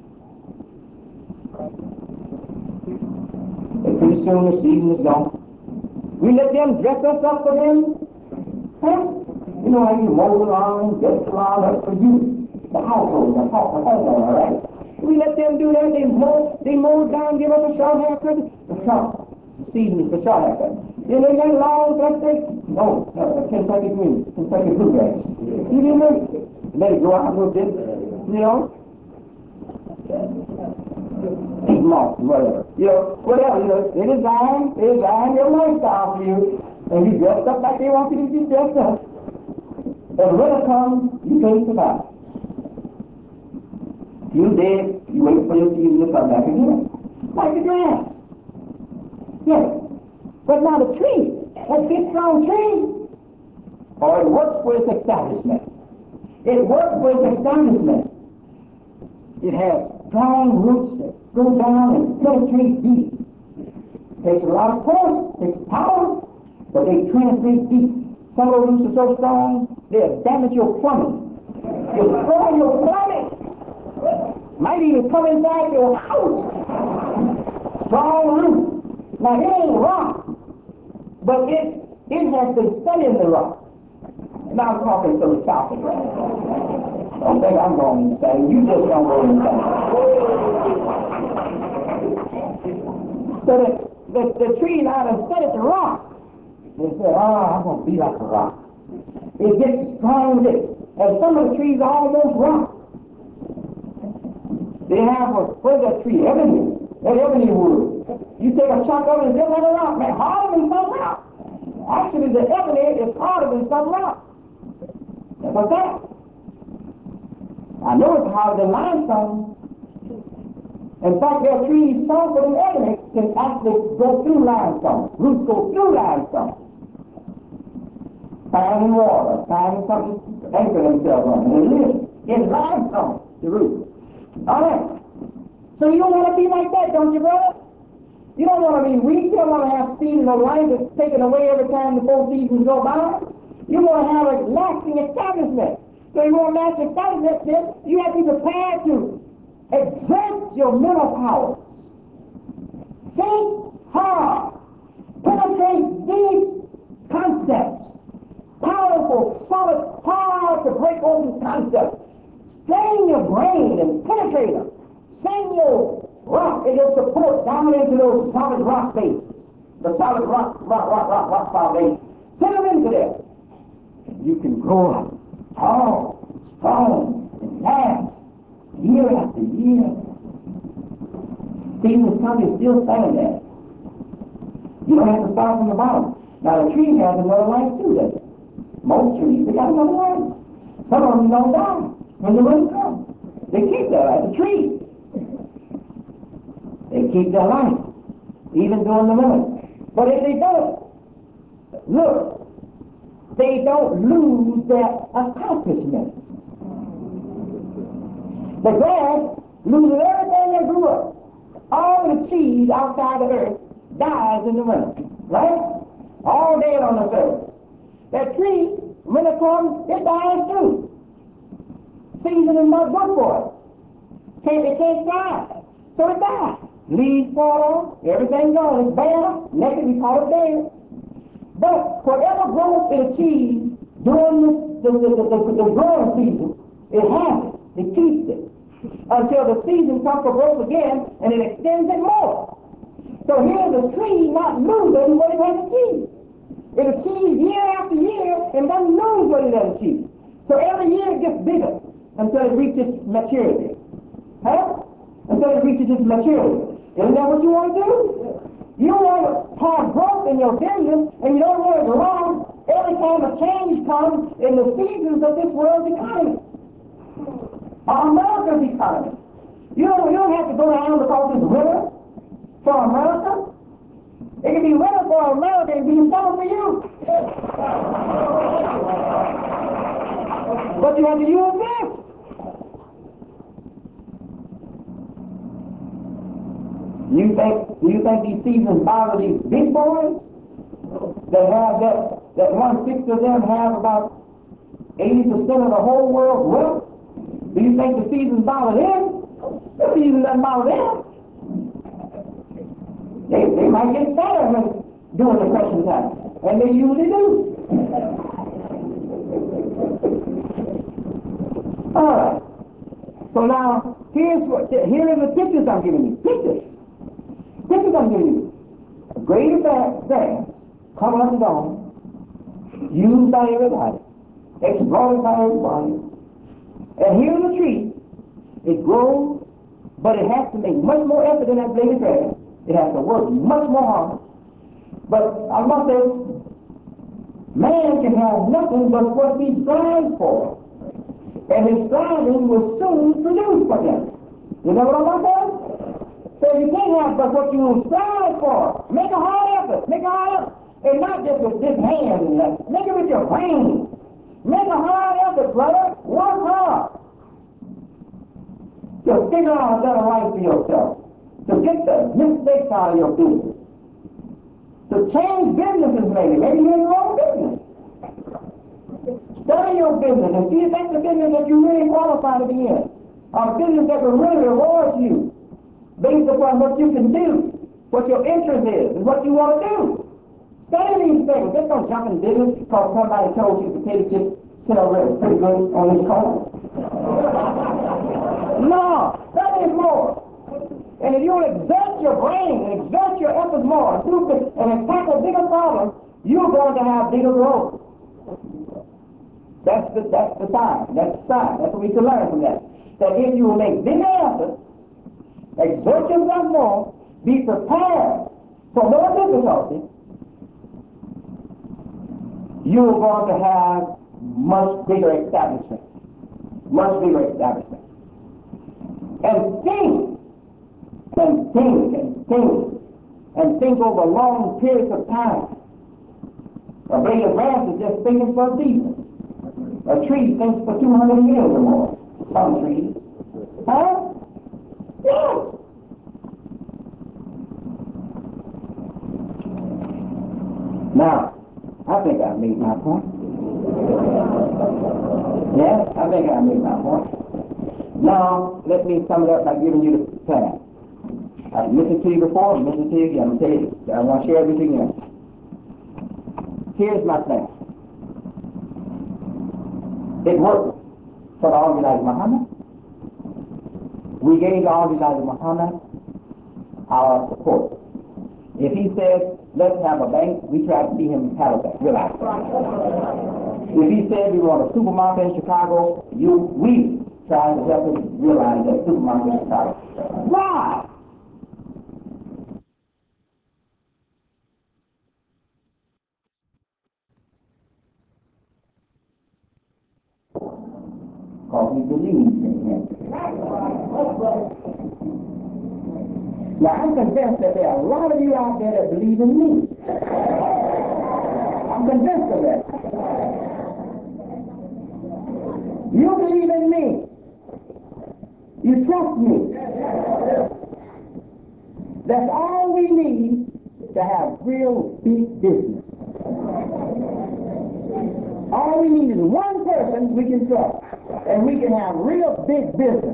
And pretty soon the season is gone. We let them dress us up for them. Huh? You know how you mow the lawn, dress the lawn up for you, the household, the homeowner, right? We let them do that. They mow it down, give us a short haircut. The season is for short haircut. Then they get long, Kentucky bluegrass. You didn't let it go out a little bit, you know? Eat moss, whatever. You know, whatever, you know, they design your lifestyle for you. And you dressed up like they want you to be dressed up. When winter comes, you can't survive. You dead, you wait for your season to come back again. Like the grass. Yes. But not a tree. A big strong tree. Or it works for its establishment. It works for its establishment. It has strong roots that go down and penetrate deep. It takes a lot of force, it takes power, but they penetrate deep. Some of the roots are so strong, they'll damage your plumbing. They'll destroy your plumbing. Might even come inside your house. Strong root. Now it ain't rock, but it has been studying the rock. Now I'm talking philosophically. Don't think I'm going insane. You just don't go insane. So the tree now has studied the rock. They say, I'm going to be like a rock. It gets strong with it. And some of the trees are almost rock. They have what's that tree? Ebony. That ebony wood. You take a chunk of it and just like a rock, man, harder than some rock. Actually, the ebony is harder than some rock. That's a fact. I know it's harder than limestone. In fact, there are trees softer than ebony can actually go through limestone. Roots go through limestone. Finding water, finding something to anchor themselves on. And they live in limestone, the roots. All right. So you don't want to be like that, don't you, brother? You don't want to be weak. You don't want to have seasonal life that's taken away every time the 4 seasons go by. You want to have a lasting establishment. So you want a lasting establishment, then you have to be prepared to exert your mental powers. Think hard. Penetrate deep concepts. Powerful, solid, hard to break open concepts. Strain your brain and penetrate them. Send your rock and your support down into those solid rock bases. The solid rock foundation. Send them into there. You can grow up tall, strong, and last year after year. Seasons come, you're still standing there. You don't have to start from the bottom. Now the tree has another life too, doesn't it? Most trees, they got another life. Some of them don't die when the wind comes. They keep their life, the tree. They keep their life, even during the winter. But if they don't, look, they don't lose their accomplishments. The grass loses everything that grew up. All the trees outside the earth dies in the winter, right? All dead on the surface. That tree, when it comes, it dies too. Season is not good for it. It can't thrive. So it dies. Leaves fall off, everything gone. It's bare, naked, we call it dead. But whatever growth it achieves during the growing season, it has it. It keeps it. Until the season comes for growth again, and it extends it more. So here's a tree not losing what it has achieved. It achieves year after year and doesn't lose what it has achieved. So every year it gets bigger until it reaches maturity. Huh? Until it reaches its maturity. Isn't that what you want to do? You want to have growth in your business, and you don't want it to run every time a change comes in the seasons of this world's economy. America's economy. You don't have to go down because it's winter for America. It can be winter for America and be summer for you. But you have to use this. Do you think these seasons bother these big boys that have that 1/6 of them have about 80% of the whole world's wealth? Do you think the seasons bother them? The season doesn't bother them. They might get better during the Christmas time, and they usually do. All right. So now here are the pictures I'm giving you. Pictures I'm giving you. A great advance coming up and down, used by everybody, exploited by everybody. And here's a tree. It grows, but it has to make much more effort than that blade of grass. It has to work much more hard. But I must say, man can have nothing but what he strives for. And his striving will soon produce for him. You know what I'm going to say? So you can't have but what you strive for. Make a hard effort. Make a hard effort. And not just with this hand and that. Make it with your brain. Make a hard effort, brother. Work hard. To figure out a better life for yourself. To get the mistakes out of your business. To change businesses maybe. Maybe you're in your own business. Study your business and see if that's the business that you really qualify to be in. Or a business that will really reward you based upon what you can do, what your interest is, and what you want to do. Study these things. Just don't jump in business because somebody told you potato chips sell pretty good on this corner. No, study it more. And if you will exert your brain and exert your efforts more and tackle bigger problems, you're going to have bigger growth. That's the sign. That's the sign. That's what we can learn from that. That if you will make bigger efforts, exert yourself more, be prepared for more difficulty, you're going to have much bigger establishment. Much bigger establishment. And think and think over long periods of time. A blade of grass is just thinking for a season. A tree thinks for 200 years or more. Some trees. Huh? Yes. Now, I think I've made my point. Yes, I think I've made my point. Now, let me sum it up by giving you the plan. I've listened to you before, I've listened to you again. I'm going to tell you, I want to share this again. Here's my plan. It worked for the Organized Muhammad. We gave the Organized Muhammad our support. If he says, let's have a bank, we try to see him have a bank. Relax. If he said we want a supermarket in Chicago, we try to help him realize that supermarket in Chicago. Why? Because he believes in him. Now, I'm convinced that there are a lot of you out there that believe in me. I'm convinced of that. You believe in me. You trust me. That's all we need to have real big business. All we need is one person we can trust, and we can have real big business.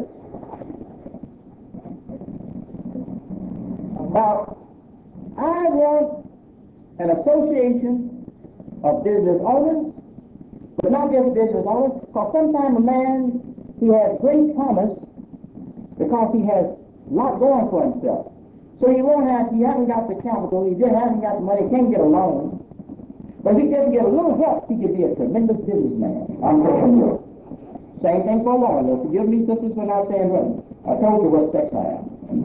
Now, I want an association of business owners, but not just business owners, because sometimes a man, he has great promise because he has a lot going for himself. So he hasn't got the capital, he just hasn't got the money, he can't get a loan. But if he doesn't get a little help, he could be a tremendous businessman. I'm telling you. Same thing for a woman. Now, forgive me, sisters, when I say women. I told you what sex I am.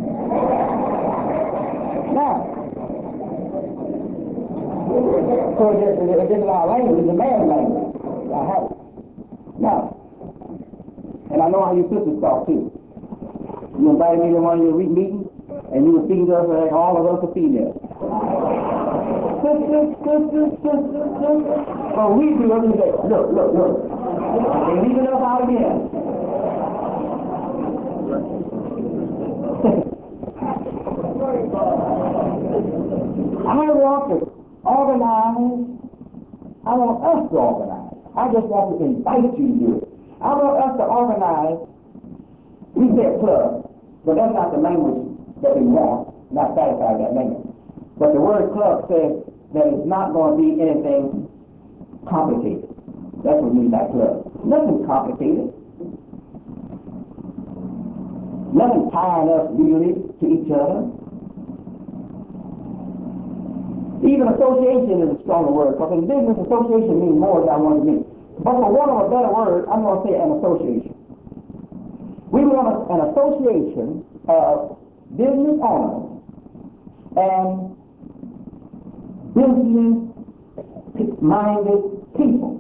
Now, so it isn't our language, it's a man's language. I have it. Now, and I know how you sisters talk too. You invited me to one of your meetings, and you were speaking to us like all of us are females. Sisters. Oh, we do every day. Look. They're leaving us out again. I want to organize. I want us to organize. I just want to invite you to do it. I want us to organize. We say a club, but that's not the language that we want. Not satisfied with that language. But the word club says that it's not going to be anything complicated. That's what we mean by club. Nothing complicated. Nothing tying us really to each other. Even association is a stronger word, because in business, association means more than I want to mean. But for want of a better word, I'm going to say an association. We want an association of business owners and business-minded people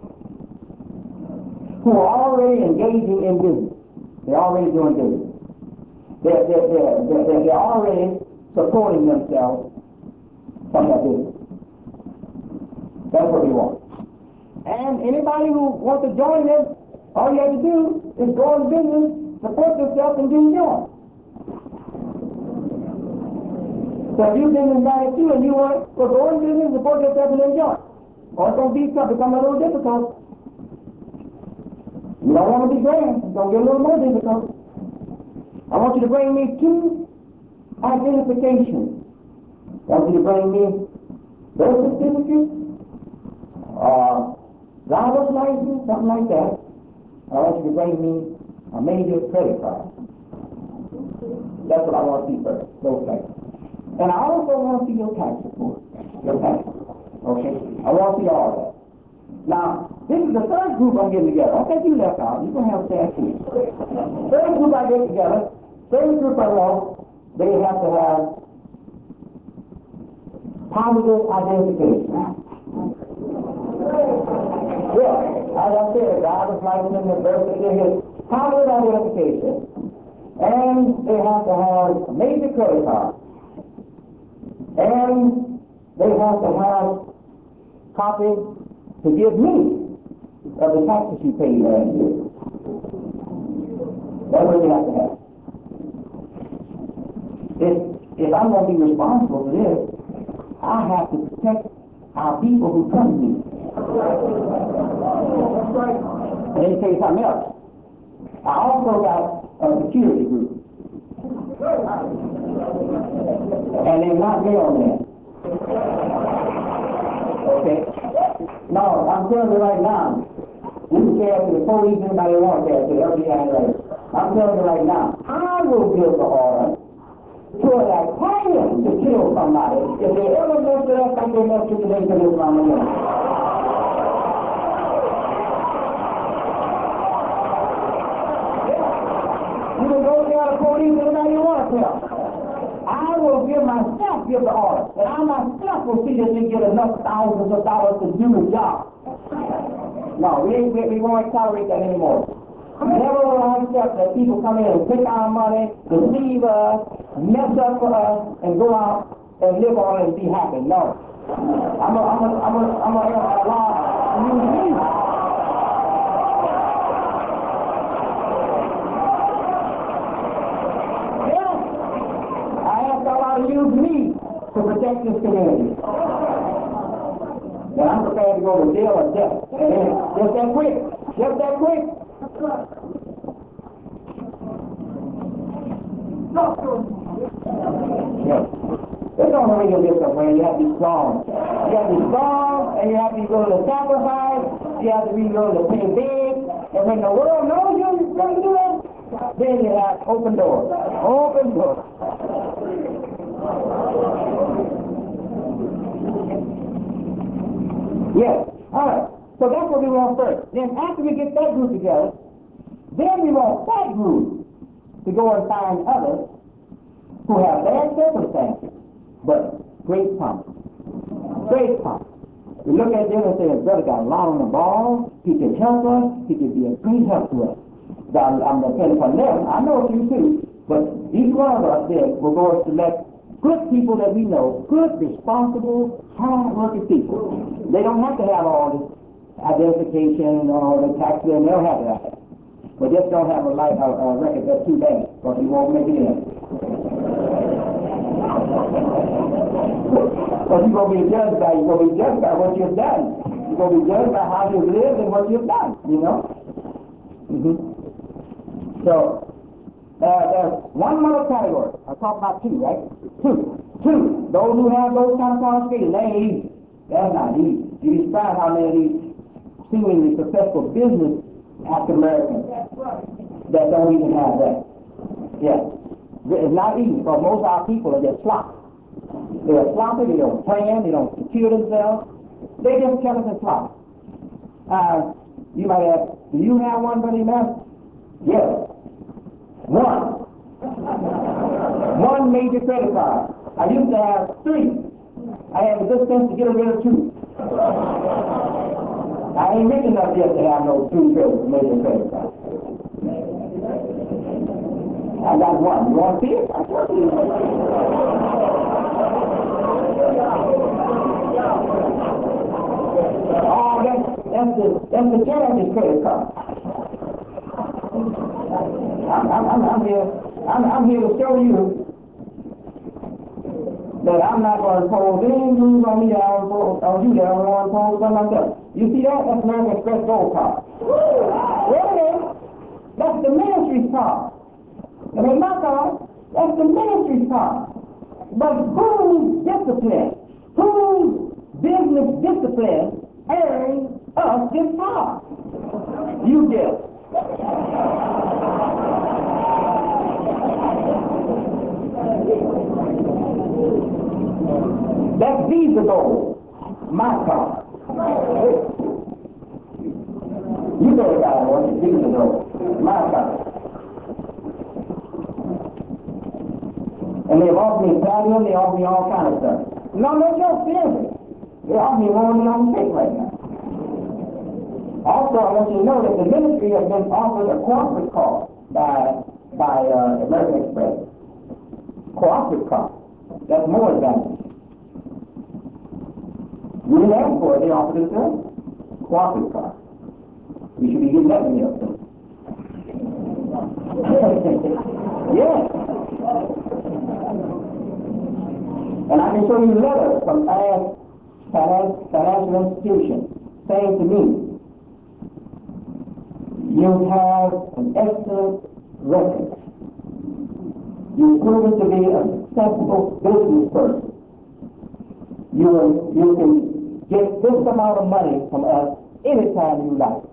who are already engaging in business. They're already doing business. They're already supporting themselves from that business. That's what we want. And anybody who wants to join us, all you have to do is go in business, support yourself, and then join. So if you've been invited too and you want to go in business, support yourself, and then join. Or it's going to become a little difficult. You don't want to be grand. It's going to get a little more difficult. I want you to bring me 2 identifications. I want you to bring me birth certificate, driver's license, something like that. I want you to bring me a major credit card. That's what I want to see first, those things. And I also want to see your tax report. Okay? I want to see all that. Now, this is the third group I'm getting together. I don't think you left out. You're going to have a chance too. Third group I get together, third group I want, they have to have positive identification. Yeah, as I said, driver's license and the birth certificate, positive identification. and they have to have major credit card, and they have to have copies to give me of the taxes you paid last year. That's what you have to have. If I'm going to be responsible for this, I have to protect our people who come to me. And let me tell you something else. I also got a security group. And they're not mailmen. Okay? No, I'm telling you right now, you can say it to the police, anybody wants that, to the FBI later. I'm telling you right now, I will give the order to that plan to kill somebody if they ever mess it up like they messed it today to this mama. You can go tell the police anybody you want to tell. I will give the order, and I myself will see that they get enough thousands of dollars to do the job. No, we won't tolerate that anymore. Never will I accept that people come in and take our money, deceive us, mess up for us, and go out and live on it and be happy. No. I'm a law use me. Yeah. I ask Allah to use me to protect this community. And I'm prepared to go to jail or death. Just that quick. Just that quick. Yeah. That's the only way you'll get somewhere. You have to be strong. You have to be strong, and you have to be willing to sacrifice. You have to be willing to pay big. And when the world knows you're going to do that, then you have open doors. Open doors. Yes. All right. So that's what we want first. Then after we get that group together, then we want that group to go and find others who have bad circumstances, but great promise. Great promise. We look at them and say, brother got a lot on the ball, he can help us, he can be a great help to us. I'm depending on them, I know you too, but each one of us then will go and select good people that we know, good, responsible, hard-working people. They don't have to have all this identification or the taxes, they don't have that. But just don't have a record that's too bad, because you won't make it in. Because you're going to be judged by what you've done. You're going to be judged by how you've lived and what you've done, you know? So, there's one more category. I talked about two, right? Two. Those who have those kind of qualifications, they ain't easy. That's not easy. You'd be surprised how many of these seemingly successful business African Americans that don't even have that. Yeah. It's not easy, because most of our people are just sloppy. They are sloppy, they don't plan, they don't secure themselves. They just careless and sloppy. You might ask, do you have one, Brother Master? Yes. One major credit card. I used to have 3. I had the good sense to get rid of 2. I ain't rich enough yet to have no 2 major credit cards. I got 1. You want to see it? I told you. Oh, that's the charity's credit card. I'm here to show you that I'm not going to impose any rules on me that I don't impose on you that I don't want to impose on myself. You see that? That's American Express Gold Card. Wait a minute. That's the ministry's card. That ain't my card. That's the ministry's card. But whose discipline, whose business discipline earns us this card? You guess. That's Visa Gold, my card. You know the guy wants Visa Gold, my card. And they've offered me platinum, they offer me all kind of stuff. No joke, seriously. They offer me more than I can take right now. Also, I want you to know that the ministry has been offered a corporate card by by American Express. Cooperative car. That's more advantage. We didn't ask for it, they offered it to us. Cooperative car. We should be getting that in here soon. Yeah. And I can show you letters from financial institutions saying to me, you have an excellent record. You've proven to be a successful business person. You can get this amount of money from us anytime you like.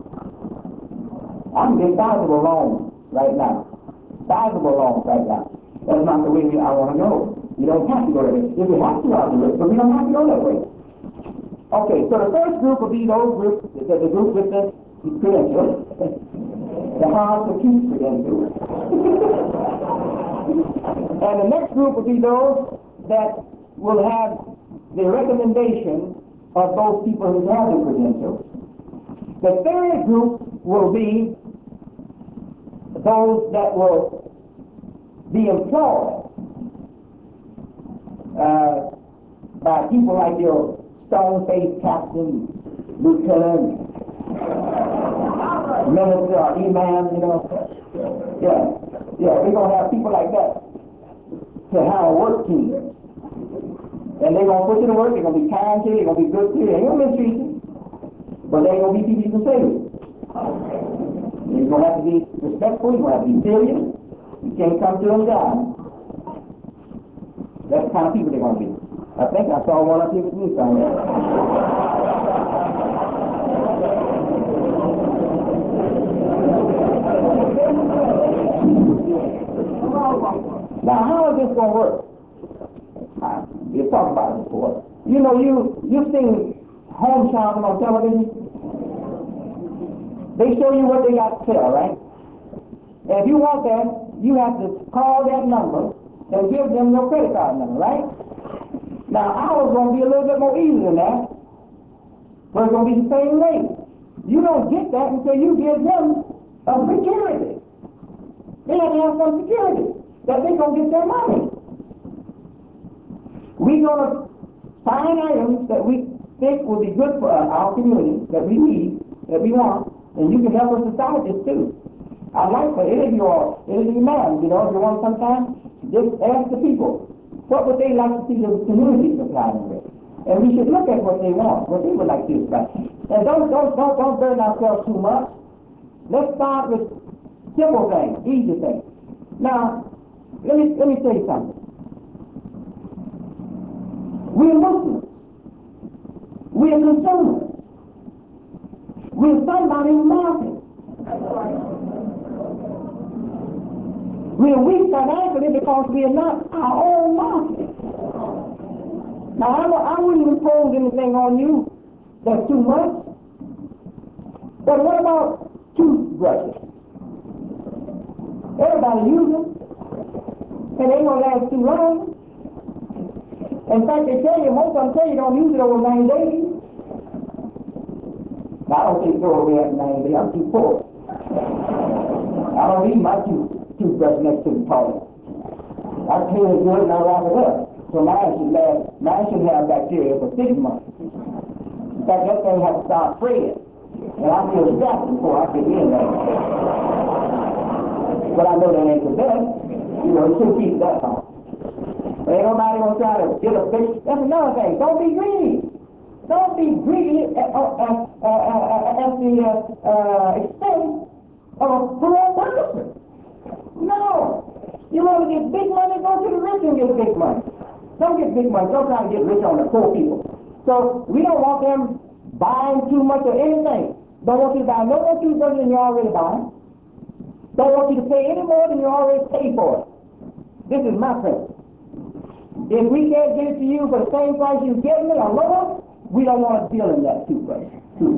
I'm getting sizable loans right now. Sizable loans right now. That's not the way I want to go. You don't have to go that way. If you have to, I'll do it, but we don't have to go that way. Okay, so the first group will be those groups, the group with the credentials. The hard to keep credentials. And the next group will be those that will have the recommendation of those people who have the credentials. The third group will be those that will be employed by people like your stone-faced captain, lieutenant, minister, or imam, you know. Yeah, we're going to have people like that to have work teams. And they're going to put you to work, they're going to be kind to you, they're going to be good to you, they ain't going to mistreat you. But they ain't going to be people you can save you. You're going to have to be respectful, you're going to have to be serious. You can't come to them down. That's the kind of people they're going to be. I think I saw one up here with me somewhere. Now, how is this going to work? We've talked about it before. You know, you've seen home shopping on television. They show you what they got to sell, right? And if you want that, you have to call that number and give them your credit card number, right? Now, ours is going to be a little bit more easy than that, but it's going to be the same rate. You don't get that until you give them a security. They have to have some security that they're going to get their money. We're going to find items that we think will be good for our community, that we need, that we want, and you can help us decide this too. I'd like for any of you all, any of you man, you know, if you want sometime, just ask the people, what would they like to see the community supplying with? And we should look at what they want, what they would like to supply. And don't burn ourselves too much. Let's start with simple things, easy things. Now, let me tell you something. We're Muslims. We're consumers. We're somebody's market. We're weak financially because we are not our own market. Now, I wouldn't impose anything on you that's too much. But what about toothbrushes? Everybody uses them, and they don't last too long. In fact, they tell you, most of them tell you don't use it over 9 days. Now, I don't say throw away after 9 days. I'm too poor. I don't leave my toothbrush next to the toilet. I clean it good and I wrap it up. So mine should have bacteria for 6 months. In fact, that thing has to start spreading. And I feel strapped before I get in there. But I know that ain't the best. You know, you shouldn't keep that on. Ain't nobody gonna try to get a fix. That's another thing. Don't be greedy. Don't be greedy at the expense of a poor person. No. You want to get big money, go to the rich and get big money. Don't get big money. Don't try to get rich on the poor people. So we don't want them buying too much of anything. Don't want you to buy no more toothbrushes than you already buy. Don't want you to pay any more than you already paid for it. This is my principle. If we can't get it to you for the same price you're getting it or lower, we don't want to deal in that toothbrush.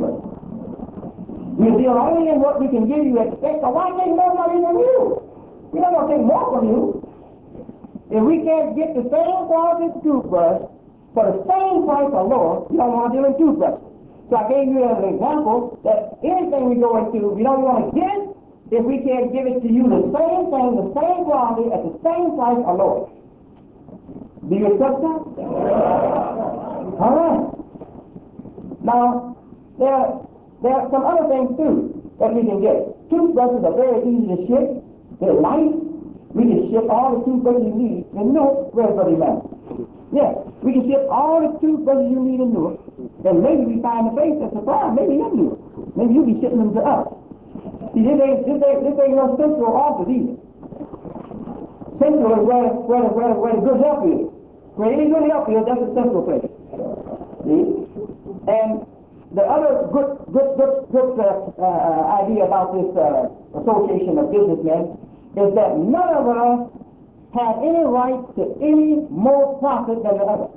We deal only in what we can give you at stake. So why take more money from you? We don't want to take more from you. If we can't get the same quality toothbrush for the same price or lower, we don't want to deal in toothbrushes. So I gave you as an example that anything we go into, we don't want to get it, if we can't give it to you the same thing, the same quality, at the same price or lower. Do you accept that? All right. Now, there are some other things too that we can get. Toothbrushes are very easy to ship. They're light. We can ship all the toothbrushes you need in Newark, Ready Man. Yeah, we can ship all the toothbrushes you need in Newark. And maybe we find a place that's surprised. Maybe in Newark. Maybe you'll be shipping them to us. See, this ain't no central office either. Central is where the good help is. Where any good help is, that's the central place. See? And the other good idea about this association of businessmen is that none of us have any right to any more profit than the other.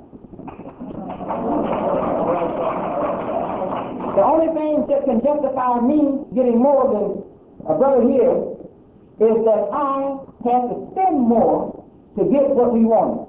The only thing that can justify me getting more than a brother here is that I had to spend more to get what we wanted.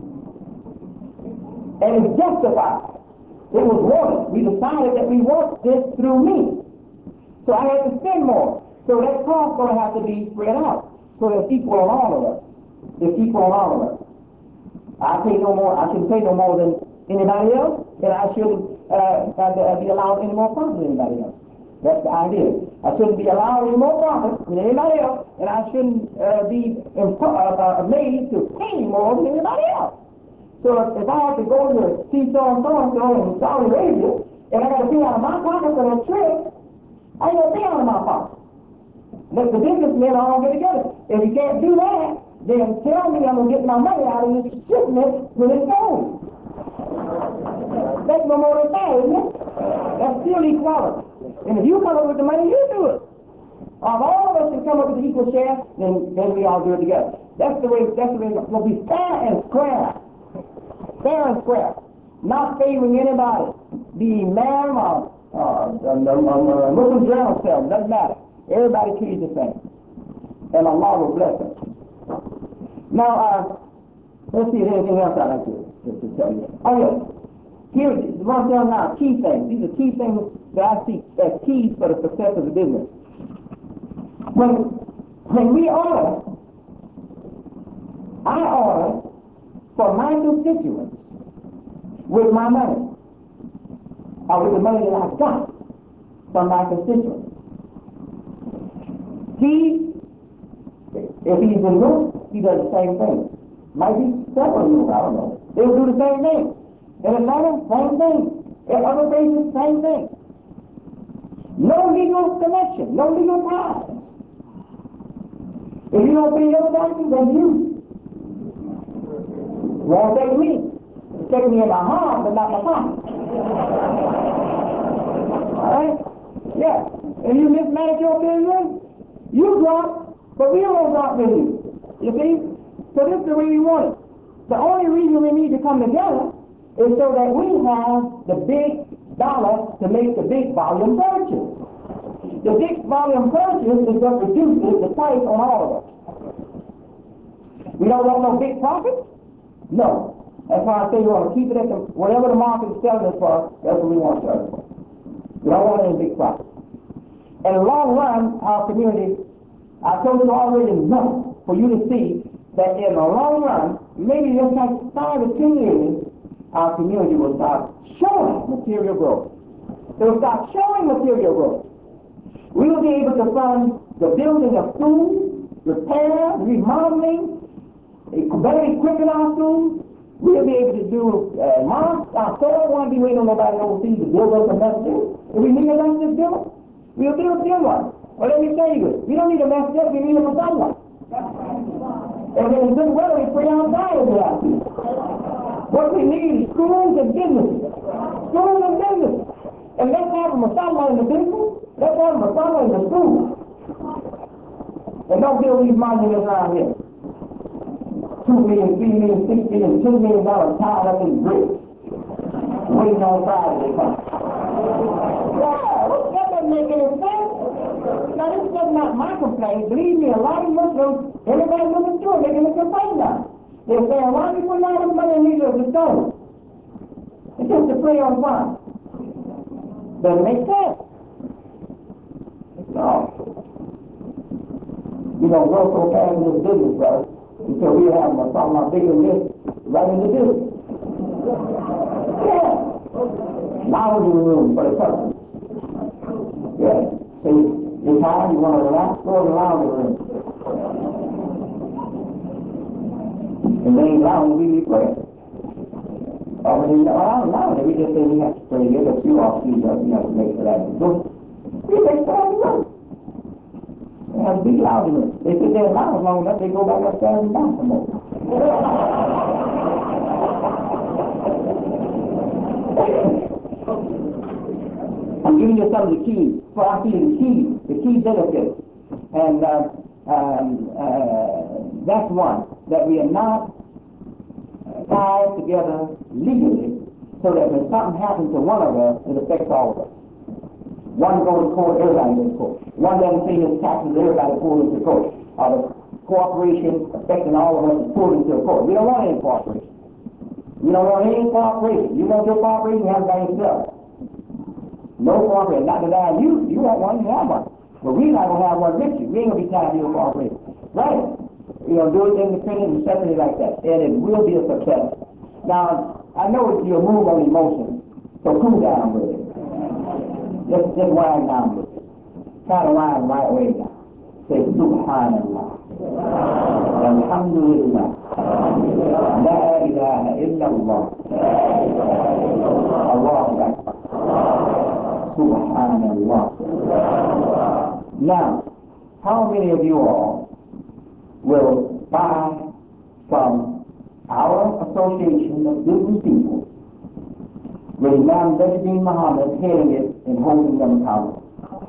And it's justified. It was wanted. We decided that we want this through me. So I had to spend more. So that cost is going to have to be spread out. So it's equal on all of us. It's equal on all of us. I pay no more. I shouldn't pay no more than anybody else, and I shouldn't be allowed any more profit than anybody else. That's the idea. I shouldn't be allowed any more profit than anybody else, and I shouldn't be made to pay more than anybody else. So if I have to go to see so-and-so in Saudi Arabia, and I got to pay out of my pocket for that trip, I ain't going to pay out of my pocket. Let the businessmen all get together. If you can't do that, then tell me I'm going to get my money out of this shipment when it's going. That's no more than fair, isn't it? That's still equality. And if you come up with the money, you do it. If all of us can come up with an equal share, then we all do it together. That's the way it's going to be fair and square. Fair and square. Not favoring anybody. The imam or Muslim journal self, doesn't matter. Everybody treated the same. And Allah will bless us. Now, let's see if there's anything else I'd like to tell you. Oh, yes. Here, what I'm telling now, key things. These are key things that I see as keys for the success of the business. When we order, I order for my constituents with my money, or with the money that I got from my constituents. If he's in Newark, he does the same thing. Might be several Newark, I don't know. They will do the same thing. In Atlanta, same thing. In other places, same thing. No legal connection, no legal ties. If you don't pay your taxes, then you. Won't take me. Take me in my heart, but not my pocket. Alright? Yeah. If you mismanage your business, you drop, but we don't drop with you. You see? So this is the way we want it. The only reason we need to come together is so that we have the big dollar to make the big volume purchase. The big volume purchase is what reduces the price on all of us. We don't want no big profit? No. That's why I say we want to keep it at whatever the market is selling it for, that's what we want to sell it for. We don't want any big profit. In the long run, our community, I told you already enough for you to see that in the long run, maybe just like 5 or 10 years, our community will start showing material growth. It will start showing material growth. We will be able to fund the building of schools, repair, remodeling, better equipping our schools. We'll be able to do mosques ourselves. We won't be waiting on nobody overseas to build us a masjid. If we need a masjid built, we'll build one. Well, let me tell you, we don't need a masjid, we need a musalla. And when it's good weather, we pray outside if we have to. What we need is schools and businesses. Schools and businesses. And let's have a musalla in the business. Let's have a musalla in the school. And don't build these monuments around here. $2 million, $3 million, $6 million, $10 million tied up in bricks. Waiting on Friday to come. Yeah, that doesn't make any sense. Now, this is not my complaint. Believe me, a lot of Muslims, everybody looking through it, making a complaint now. They're saying, why do you put all this money in these of the stones? It's just to prey on fire. Doesn't make sense. No. We're going to grow so fast in this business, brother, until we have something bigger than this right in the business. Yeah. Lounge room for the customers. Yeah. See, it's time you want to relax, go in the lounge room. And then lounge, we be praying. Now we just say we have to pray. Get a few off feet up. We have to make sure that we do. We make sure that we do. They have a big lounge room. They sit there lounge long enough, they go back upstairs and down some more. I'm giving you some of the keys. Well, I'm giving you the key benefits. And that's one, that we are not tied together legally so that when something happens to one of us, it affects all of us. One goes to court, everybody goes to court. One doesn't pay his taxes, everybody pulls into court. Or the cooperation affecting all of us is pulled into a court. We don't want any cooperation. We don't want any cooperation. You want your cooperation, you have it by yourself. No cooperation. Not that you want one, you have one. But we're not going to have one with you. We ain't going to be tied to your cooperation. Right? You're going to do it independently and separately like that. And it will be a success. Now, I know you'll move on emotions, so cool down with it. Just wind down with it. Try to wind the right way down. Say, Subhanallah. Alhamdulillah. La ilaha illallah. Allahu Akbar. Subhanallah. Now, how many of you all will buy from our association of business people with Imam Najdeen Muhammad heading it and holding them accountable?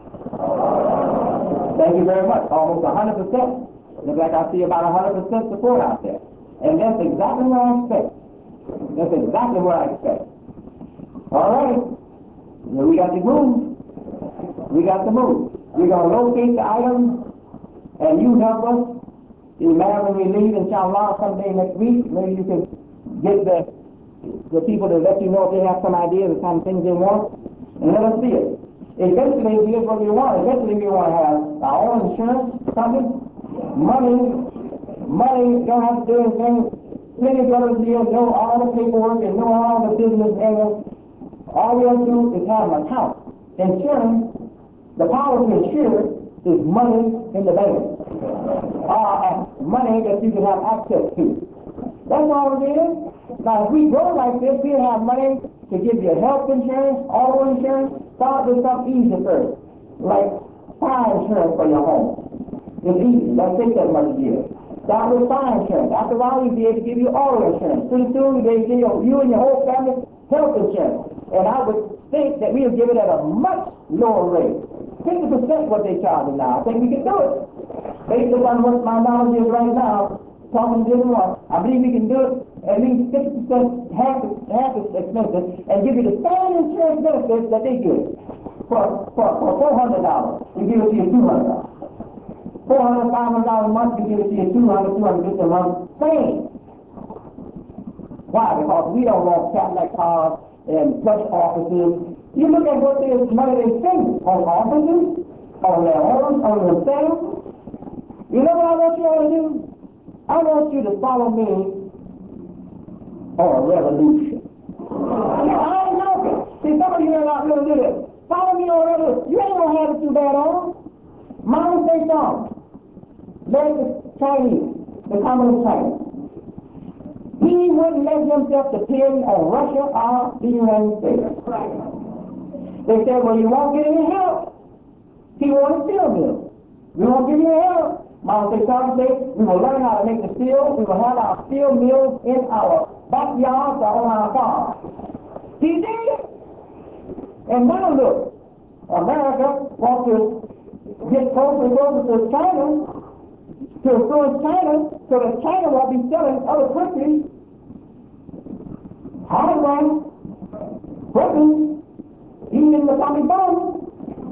Thank you very much. Almost 100%. Looks like I see about 100% support out there. And that's exactly what I expect. That's exactly what I expect. All right. Now we got to move. We got to move. We're going to locate the items, and you help us. Imam, when we leave, inshallah, someday next week, maybe you can get the people to let you know if they have some idea of the kind of things they want, and let us see it. Eventually, if we get what we want, eventually we want to have our own insurance company, money, don't have to do anything. Plenty of brothers here know all the paperwork and know all the business angles. All we have to do is have an account. Insurance, the power to insure is money in the bank. Money that you can have access to. That's all it is. Now, if we grow like this, we'll have money to give you health insurance, auto insurance. Start with something easy first, like fire insurance for your home. It's easy. Doesn't take that much a year. Start with fire insurance. After a while, we'll be able to give you auto insurance. Pretty soon, we'll be able to give you and your whole family health insurance. And I would think that we'll give it at a much lower rate. 50% what they charge now. I think we can do it. Based upon what my knowledge is right now, talking to everyone, I believe we can do it at least 50%, half as expensive, and give you the same insurance benefits that they give. For $400, we give it to you $200. $400, $500 a month, we give it to you $250 a month. Same. Why? Because we don't want Cadillac cars and plush offices. You look at what money they spend on offices, on their homes, on themselves. You know what I want you all to do? I want you to follow me on a revolution. I ain't joking. See, some of you are not going to do this. Follow me on a revolution. You ain't going to have it too bad on. Mao Zedong led the Chinese, the Communist China. He wouldn't let himself depend on Russia or the United States. They said, well, you won't get any help. He wanted steel mills. We won't give you any help. Mao Zedong said, we will learn how to make the steel. We will have our steel mills in our backyards or on our farms. He did it. And now look, America wants to get closer and closer to China, to influence China, so that China won't be selling other countries hardware, weapons, even the atomic bomb.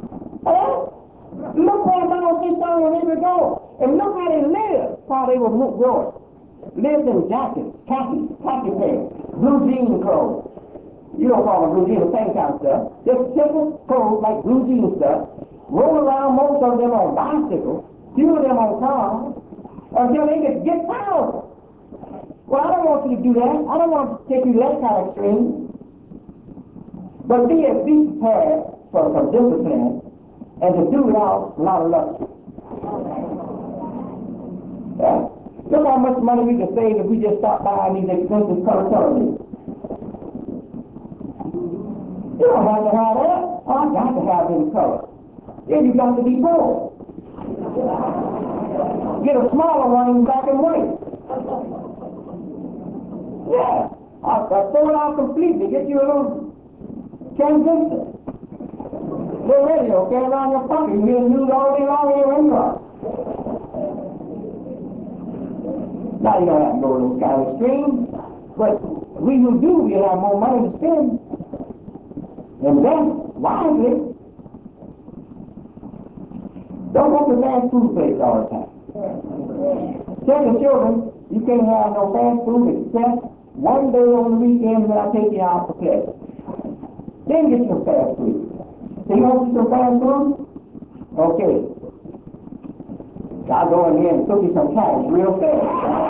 Look where Mao Zedong and they would go. And look how they lived while they were growing. Lived in jackets, khaki pants, blue jean clothes. You don't call them blue jeans, the same kind of stuff. Just simple clothes like blue jean stuff. Roll around, most of them on bicycles. fuel them on cars until they get powerful. Well, I don't want you to do that. I don't want to take you to that kind of extreme. But be prepared for some discipline and to do without a lot of luxury. Yeah. Look how much money we can save if we just stop buying these expensive color televisions. You don't have to have that. Oh, I got to have it in color. Then you got to be poor. Get a smaller one in black and white. Yeah. I'll throw it out completely. Get you a little transistor. Little radio, get it around your pocket. You get news all day long in your income. Now you don't have to go to those kind of extremes, but we who do, we have more money to spend. Invest wisely. Don't go to fast food place all the time. Tell your children you can't have no fast food except one day on the weekend when I take you out for pleasure. Then get your fast food. So you want some fast food? Okay. I'll go in here and cook you some cabbage real fast.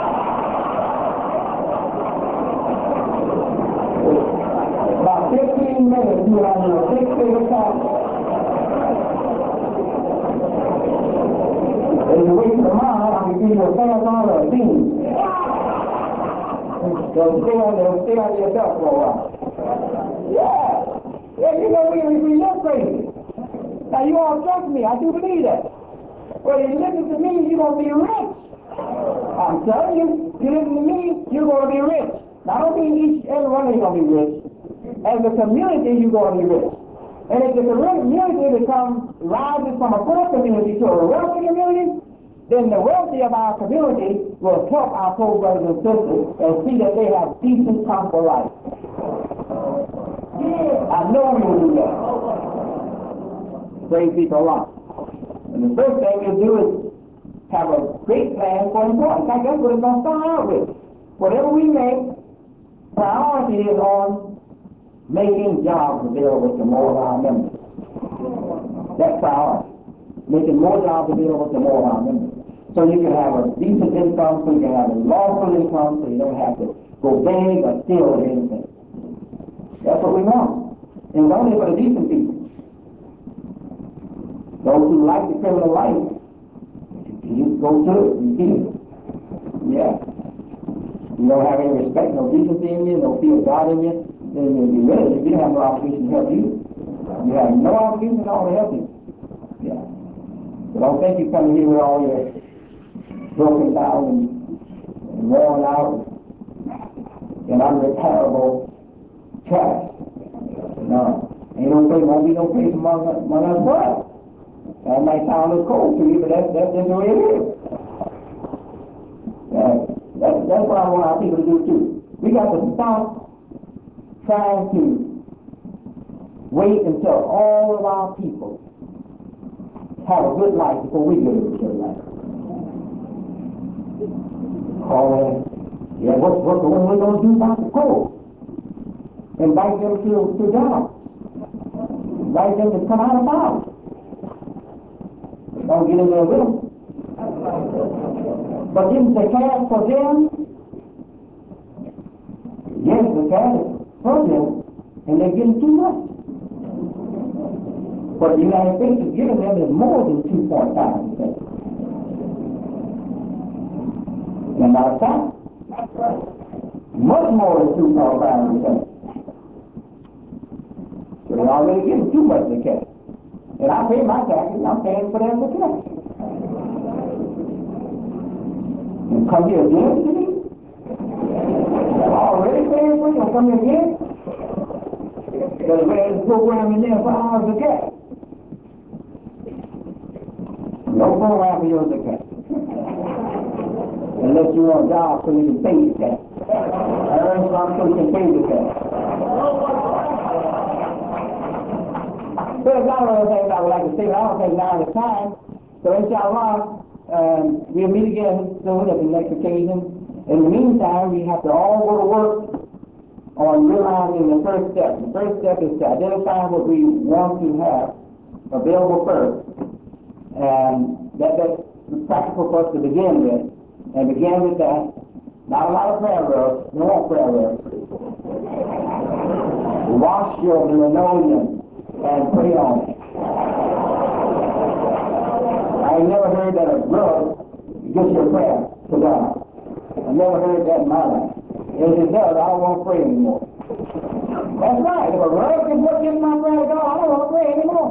About 15 minutes you have your 6 figure cabbage. And you wait till tomorrow, I can give you a fast on a bean. They'll stay on your belt for a while. Yeah. Yeah, you know, we look crazy. Now, you all trust me. I do believe that. Well, if you listen to me, you're going to be rich. I'm telling you, if you listen to me, you're going to be rich. Now, I don't mean every one of you going to be rich. As a community, you're going to be rich. And if the community rises from a poor community to a wealthy community, then the wealthy of our community will help our poor brothers and sisters and see that they have decent, comfortable life. I know you will do that. Praise be to Allah. And the first thing you do is have a great plan for employment. In fact, that's what it's going to start out with. Whatever we make, priority is on making jobs available to more of our members. That's priority. Making more jobs available to more of our members. So you can have a decent income, so you can have a lawful income, so you don't have to go beg or steal or anything. That's what we want. And it's only for the decent people. Those who like the criminal life, you go to it and see it. Yeah. You don't have any respect, no decency in you, no fear of God in you, then you'll be ready. You have no obligation to help you. You have no obligation at all to help you. Yeah. So don't think you come here with all your broken down and worn out and unrepairable trash. No. Ain't no place, won't be no place among us but. That might sound a little cold to you, but that's just the way it is. That's what I want our people to do too. We got to stop trying to wait until all of our people have a good life before we get a good life. Yeah, what are we going to do about the poor? Invite them to jobs. Invite them to come out of power. Don't get in there with them. But isn't the cash for them? Yes, the cash is for them, and they're getting too much. But the United States is giving them is more than 2.5%. As a matter of fact, much more than 2.5%. So they're already getting too much of the cash. And I pay my taxes, I'm paying for them to cash. You come here again to me? I'm already paying for you, you come here again? Because we had a program in there for hours of cash. No program for yours of cash. Unless you want a job so you can pay the cash. Earn something so you can pay the cash. There's a lot of other things I would like to say, but I don't think now is the time. So inshallah, we'll meet again soon at the next occasion. In the meantime, we have to all go to work on realizing the first step. The first step is to identify what we want to have available first. And that practical for us to begin with, and begin with that. Not a lot of prayer rugs. No more prayer rugs. Wash your linoleum and pray on it. I ain't never heard that a rug gets your prayer to God. I never heard that in my life. If it does, I don't want to pray anymore. That's right. If a rug is what gets my prayer to God, I don't want to pray anymore.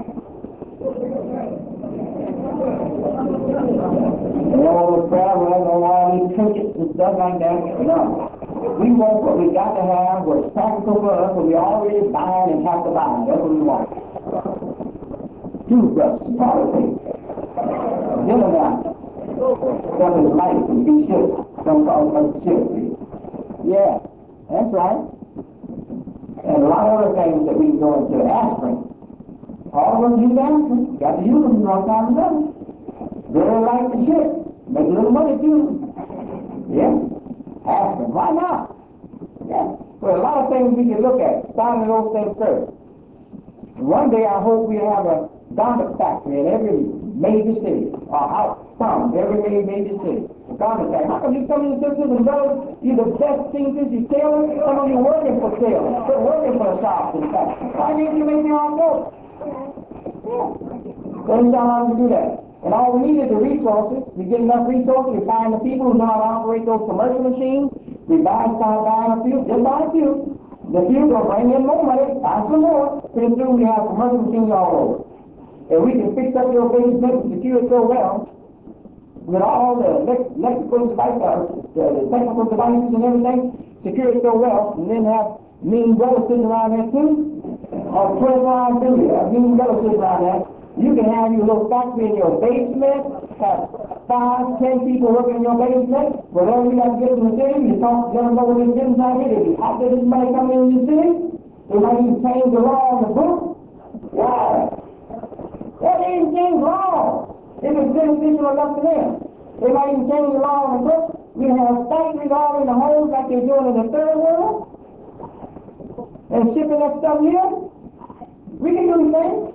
And all the prayer rugs and all these trinkets and stuff like that. No. We want what we got to have, what's practical for us, what we already buying and have to buy. That's what we want. Toothbrushes, toilet paper, dinner napkins. Stuff is light and be shit. Don't call it shit. Yeah, that's right. And a lot of other things that we can go into. Aspirin. All of them use aspirin. Got to use them one time or another. Very light and shit. Make a little money too. Yeah. Aspirin. Why not? Yeah. So a lot of things we can look at. Starting those things first. One day I hope we have a garment factory in every major city, or out from every major city. Garment factory. How come you come in sisters and brothers, you're the best seamstress, you tailors, some of you working for sales, but working for a shop, in fact. Why can't you make your own clothes? Yeah. So inshallah we do that. And all we need is the resources. We get enough resources, we find the people who know how to operate those commercial machines, we start buying a few, just buy a few. The few will bring in more money, buy some more. Pretty soon we have commercial machines all over. And we can fix up your basement and secure it so well with all the electrical devices, the technical devices and everything, secure it so well, and then have mean brothers sitting around there too, or 24-hour duty, mean brothers sitting around there. You can have your little factory in your basement, have 5, 10 people working in your basement. Whatever you got to get in the city, you talk to them about what they're getting out here. They'll be happy that this money coming in the city. They might even change the law on the book. Yeah. That ain't change law. If it's beneficial enough to them. They might even change the law on the book. We have factories all in the homes like they're doing in the third world. And shipping that stuff here. We can do things.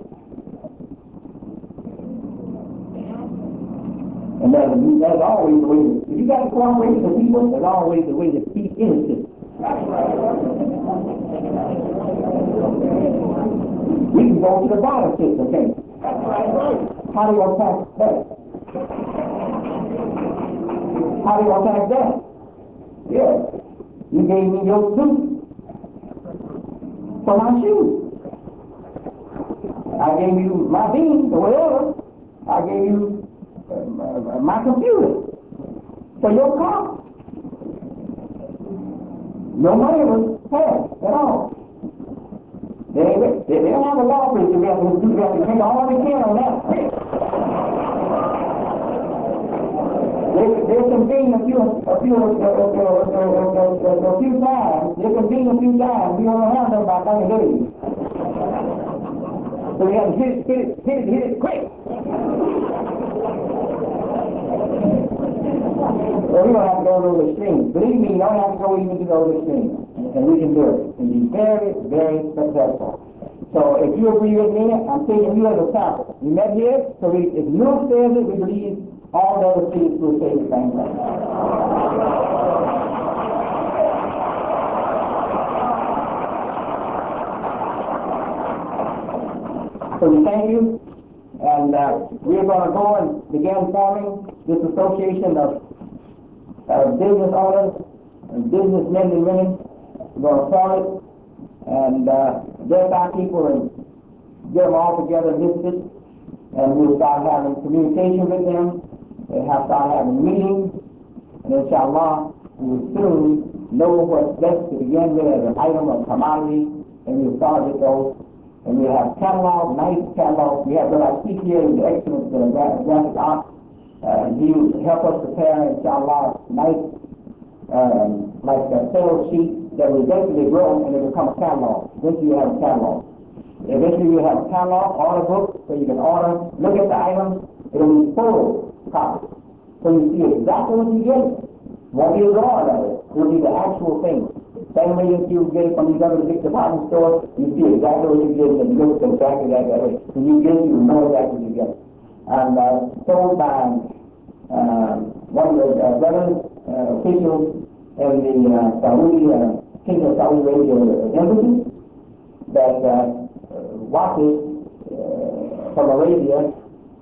And there's always a way to, if you got to cooperate with the people, there's always a way to keep in the system. We can go to the bottom system, can't we? How do you want to tax that? How do you want to tax that? Yeah. You gave me your suit for my shoes. I gave you my beans or whatever. I gave you my computer for your car. No money was passed at all. They don't have a law for it. You have to take all they can on that. They convene a few times. They convene a few times. We only have them about 90 days. So we have to hit it quick. Well, we don't have to go to those extremes. Believe me, you don't have to go even to those extremes. And we can do it. And be very, very successful. So if you agree with me, I'm taking you as a sample. We met here, so if Luke says it, we believe all the other cities will say the same thing. So we thank you. And we're going to go and begin forming this association of business owners and businessmen and women. We're going to form it and get our people and get them all together listed. And we'll start having communication with them. We'll start having meetings. And inshallah, we will soon know what's best to begin with as an item of commodity. And we'll start with those. And we have catalogs, nice catalogs. We have Brother Keith here, who's excellent graphic arts. He will help us prepare, inshallah, nice sales sheets that will eventually grow and it will become a catalog. Eventually you have a catalog. Eventually you have a catalog, order book, so you can order, look at the items. It will be photo copies. So you see exactly what you get. Won't be a drawing of it. It will be the actual thing. Same way if you get it from these other big department stores, you see exactly what you get and it looks exactly that way. When you get it, you know exactly what you get. I'm told by one of the brothers, officials in the Saudi, Kingdom of Saudi Arabia embassy, that watches from Arabia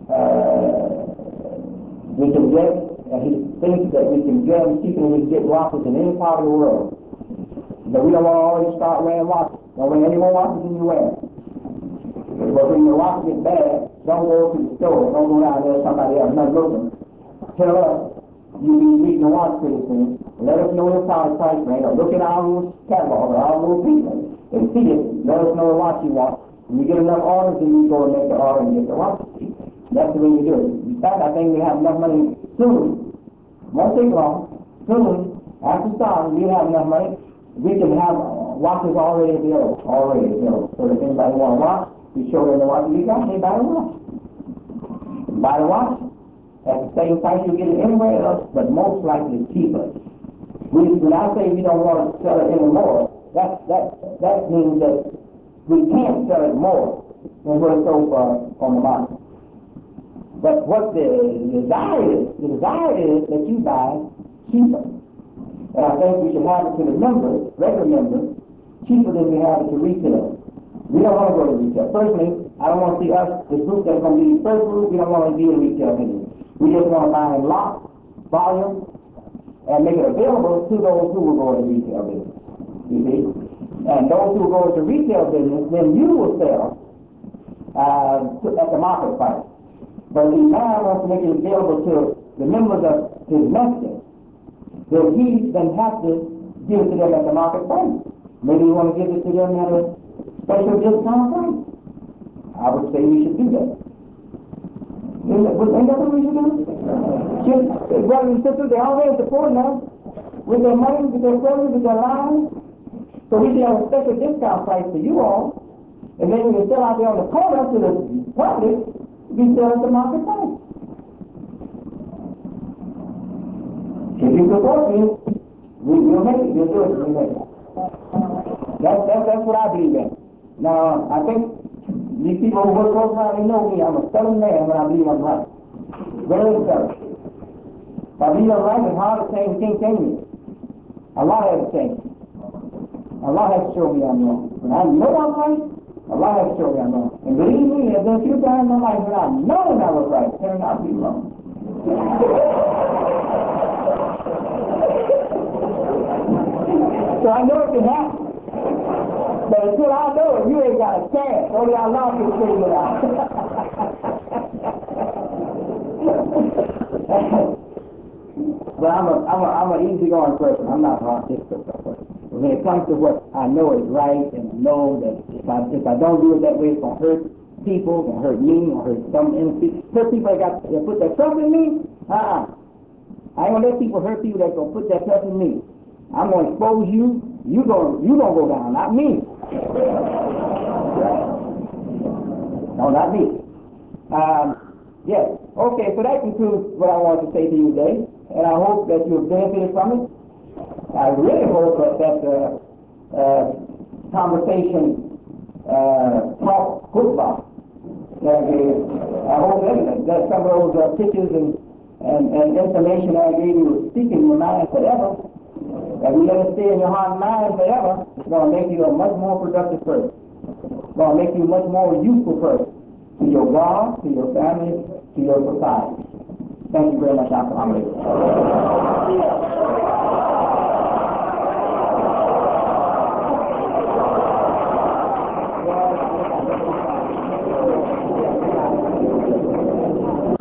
we can get, he thinks that we can get them cheaper than we can get watches in any part of the world. But we don't want to always start wearing watches. Don't wear any more watches than you wear. But when your watch gets bad, don't go to the store. Don't go down there to somebody else not looking. Tell us you be reading the watch pretty soon. Let us know your price range. Or look at our little catalog or our little people and see it. Let us know what watch you want. When you get enough orders, then you go and make the order and get the watch. That's the way we do it. In fact, I think we have enough money soon. Won't take long. Soon, after starting, we have enough money. We can have watches already available. So if anybody want a watch, we show them the watch we got, they buy the watch. Buy the watch at the same price you get it anywhere else, but most likely cheaper. When I say we don't want to sell it anymore, that means that we can't sell it more than what it's sold for on the market. But what the desire is that you buy cheaper. And I think we should have it to the members, regular members, cheaper than we have it to retail. We don't want to go to retail. Personally, I don't want to see us, this group that's going to be the first group, we don't want to be in retail anymore. We just want to buy in lot, volume, and make it available to those who will go to retail business. You see? And those who go to retail business, then you will sell at the market price. But if man wants to make it available to the members of his master, then he doesn't have to give it to them at the market price. Maybe you want to give it to them at a special discount price. I would say we should do that. Ain't that what we should do? Brothers and sisters, they already support us with their money, with their clothes, with their lives. So we should have a special discount price for you all. And then we can sell out there on the corner to the public, we sell at the market price. If you support me, we'll make it. We'll do it. We'll make it. That's what I believe in. Now, I think these people who work close around, they know me. I'm a stubborn man when I believe I'm right. Very stubborn. If I believe I'm right, it's hard to change. Can't change me. Allah has to change me. Allah has to show me I'm wrong. When I know I'm right, Allah has to show me I'm wrong. And believe me, there's been a few times in my life when I know I was right, turned out to be wrong. So I know it can happen. But until I know it, you ain't got a chance. Only Allah can figure it out. But I'm an easygoing person. I'm not hard to fix person. When it comes to what I know is right, and I know that if I don't do it that way, it's going to hurt people, it's going to hurt me, or hurt some innocent. Hurt people that put their trust in me? I ain't going to let people hurt people that's going to put their trust in me. I'm going to expose you. You don't go down, not me. No, not me. Yes. Okay, so that concludes what I wanted to say to you today, and I hope that you have benefited from it. I really hope that conversation talk football. I hope that some of those pictures and information I gave you will stick in your mind forever. If you let it stay in your heart and mind forever, it's going to make you a much more productive person. It's going to make you a much more useful person to your God, to your family, to your society. Thank you very much, Dr. Hamid.